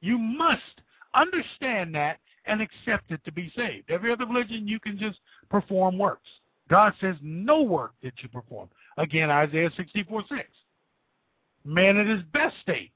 You must understand that and accept it to be saved. Every other religion, you can just perform works. God says no work that you perform. Again, Isaiah sixty-four six. Man in his best state,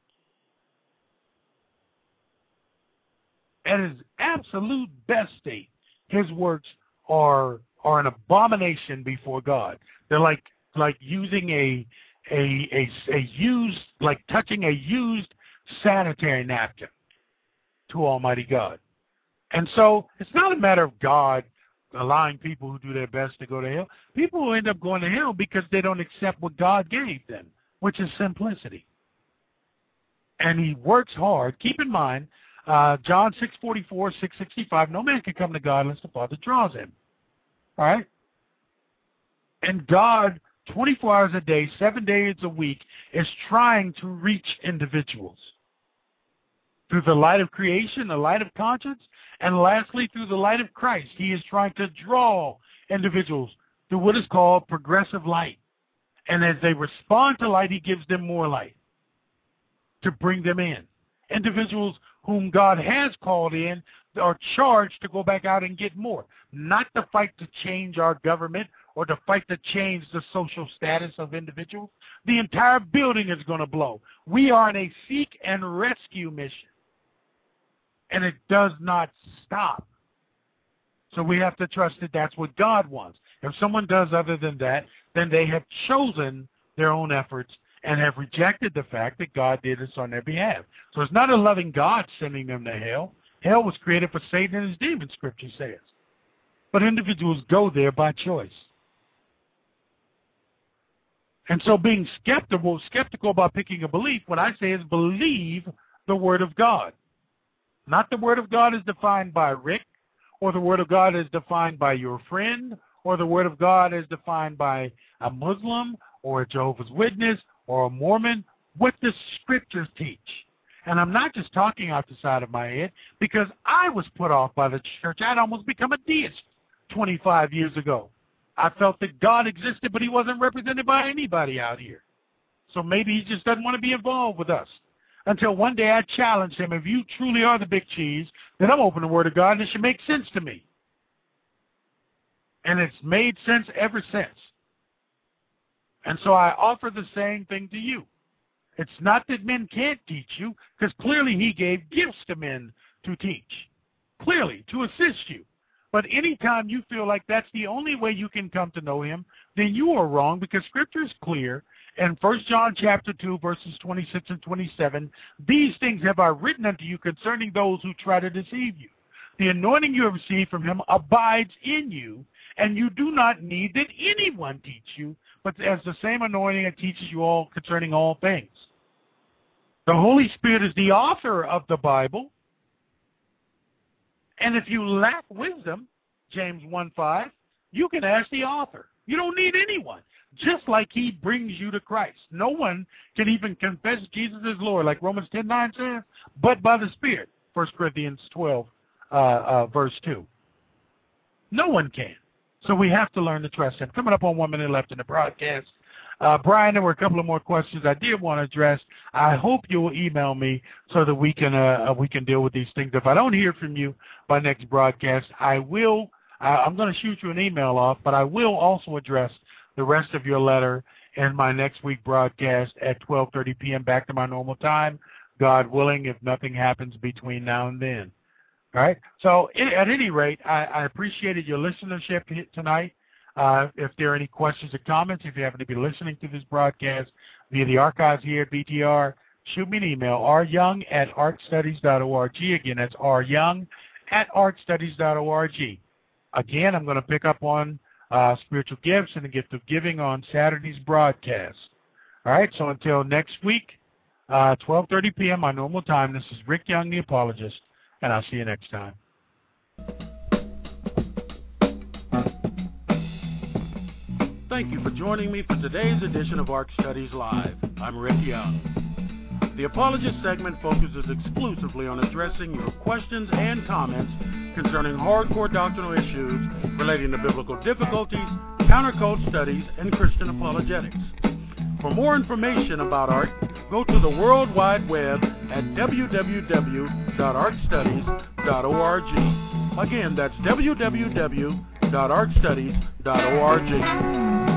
at his absolute best state, his works are are an abomination before God. They're like like using a a a, a used like touching a used sanitary napkin to Almighty God. And so it's not a matter of God allowing people who do their best to go to hell. People will end up going to hell because they don't accept what God gave them, which is simplicity. And he works hard. Keep in mind, uh, John six forty-four, six sixty-five, no man can come to God unless the Father draws him. All right? And God, twenty-four hours a day, seven days a week, is trying to reach individuals. Through the light of creation, the light of conscience, and lastly, through the light of Christ, he is trying to draw individuals through what is called progressive light. And as they respond to light, he gives them more light to bring them in. Individuals whom God has called in are charged to go back out and get more, not to fight to change our government or to fight to change the social status of individuals. The entire building is going to blow. We are in a seek and rescue mission. And it does not stop. So we have to trust that that's what God wants. If someone does other than that, then they have chosen their own efforts and have rejected the fact that God did this on their behalf. So it's not a loving God sending them to hell. Hell was created for Satan and his demons, Scripture says. But individuals go there by choice. And so being skeptical, skeptical about picking a belief, what I say is believe the Word of God. Not the Word of God is defined by Rick, or the Word of God is defined by your friend, or the Word of God is defined by a Muslim, or a Jehovah's Witness, or a Mormon. What the Scriptures teach. And I'm not just talking out the side of my head, because I was put off by the church. I'd almost become a deist twenty-five years ago. I felt that God existed, but he wasn't represented by anybody out here. So maybe he just doesn't want to be involved with us. Until one day I challenged him, if you truly are the big cheese, then I'm open to the Word of God, and it should make sense to me. And it's made sense ever since. And so I offer the same thing to you. It's not that men can't teach you, because clearly he gave gifts to men to teach. Clearly, to assist you. But anytime you feel like that's the only way you can come to know him, then you are wrong, because Scripture is clear. In First John chapter two, verses twenty-six and twenty-seven, these things have I written unto you concerning those who try to deceive you. The anointing you have received from him abides in you, and you do not need that anyone teach you, but as the same anointing that teaches you all concerning all things. The Holy Spirit is the author of the Bible. And if you lack wisdom, James one five, you can ask the author. You don't need anyone. Just like he brings you to Christ. No one can even confess Jesus as Lord, like Romans ten nine says, but by the Spirit, First Corinthians twelve, uh, uh, verse two. No one can. So we have to learn to trust him. Coming up on one minute left in the broadcast. Uh, Brian, there were a couple of more questions I did want to address. I hope you'll email me so that we can uh, we can deal with these things. If I don't hear from you by next broadcast, I will. Uh, I'm going to shoot you an email off, but I will also address the rest of your letter in my next week broadcast at twelve thirty p m back to my normal time, God willing, if nothing happens between now and then. All right? So at any rate, I, I appreciated your listenership tonight. Uh, if there are any questions or comments, if you happen to be listening to this broadcast via the archives here at B T R, shoot me an email, r young at art studies dot org. Again, that's r young at art studies dot org. Again, I'm going to pick up on Uh, spiritual gifts and the gift of giving on Saturday's broadcast. All right, so until next week, uh, twelve thirty p m my normal time, this is Rick Young, the apologist, and I'll see you next time. Thank you for joining me for today's edition of Ark Studies Live. I'm Rick Young. The Apologist segment focuses exclusively on addressing your questions and comments concerning hardcore doctrinal issues relating to biblical difficulties, countercult studies, and Christian apologetics. For more information about Art, go to the World Wide Web at w w w dot ark studies dot org. Again, that's w w w dot ark studies dot org.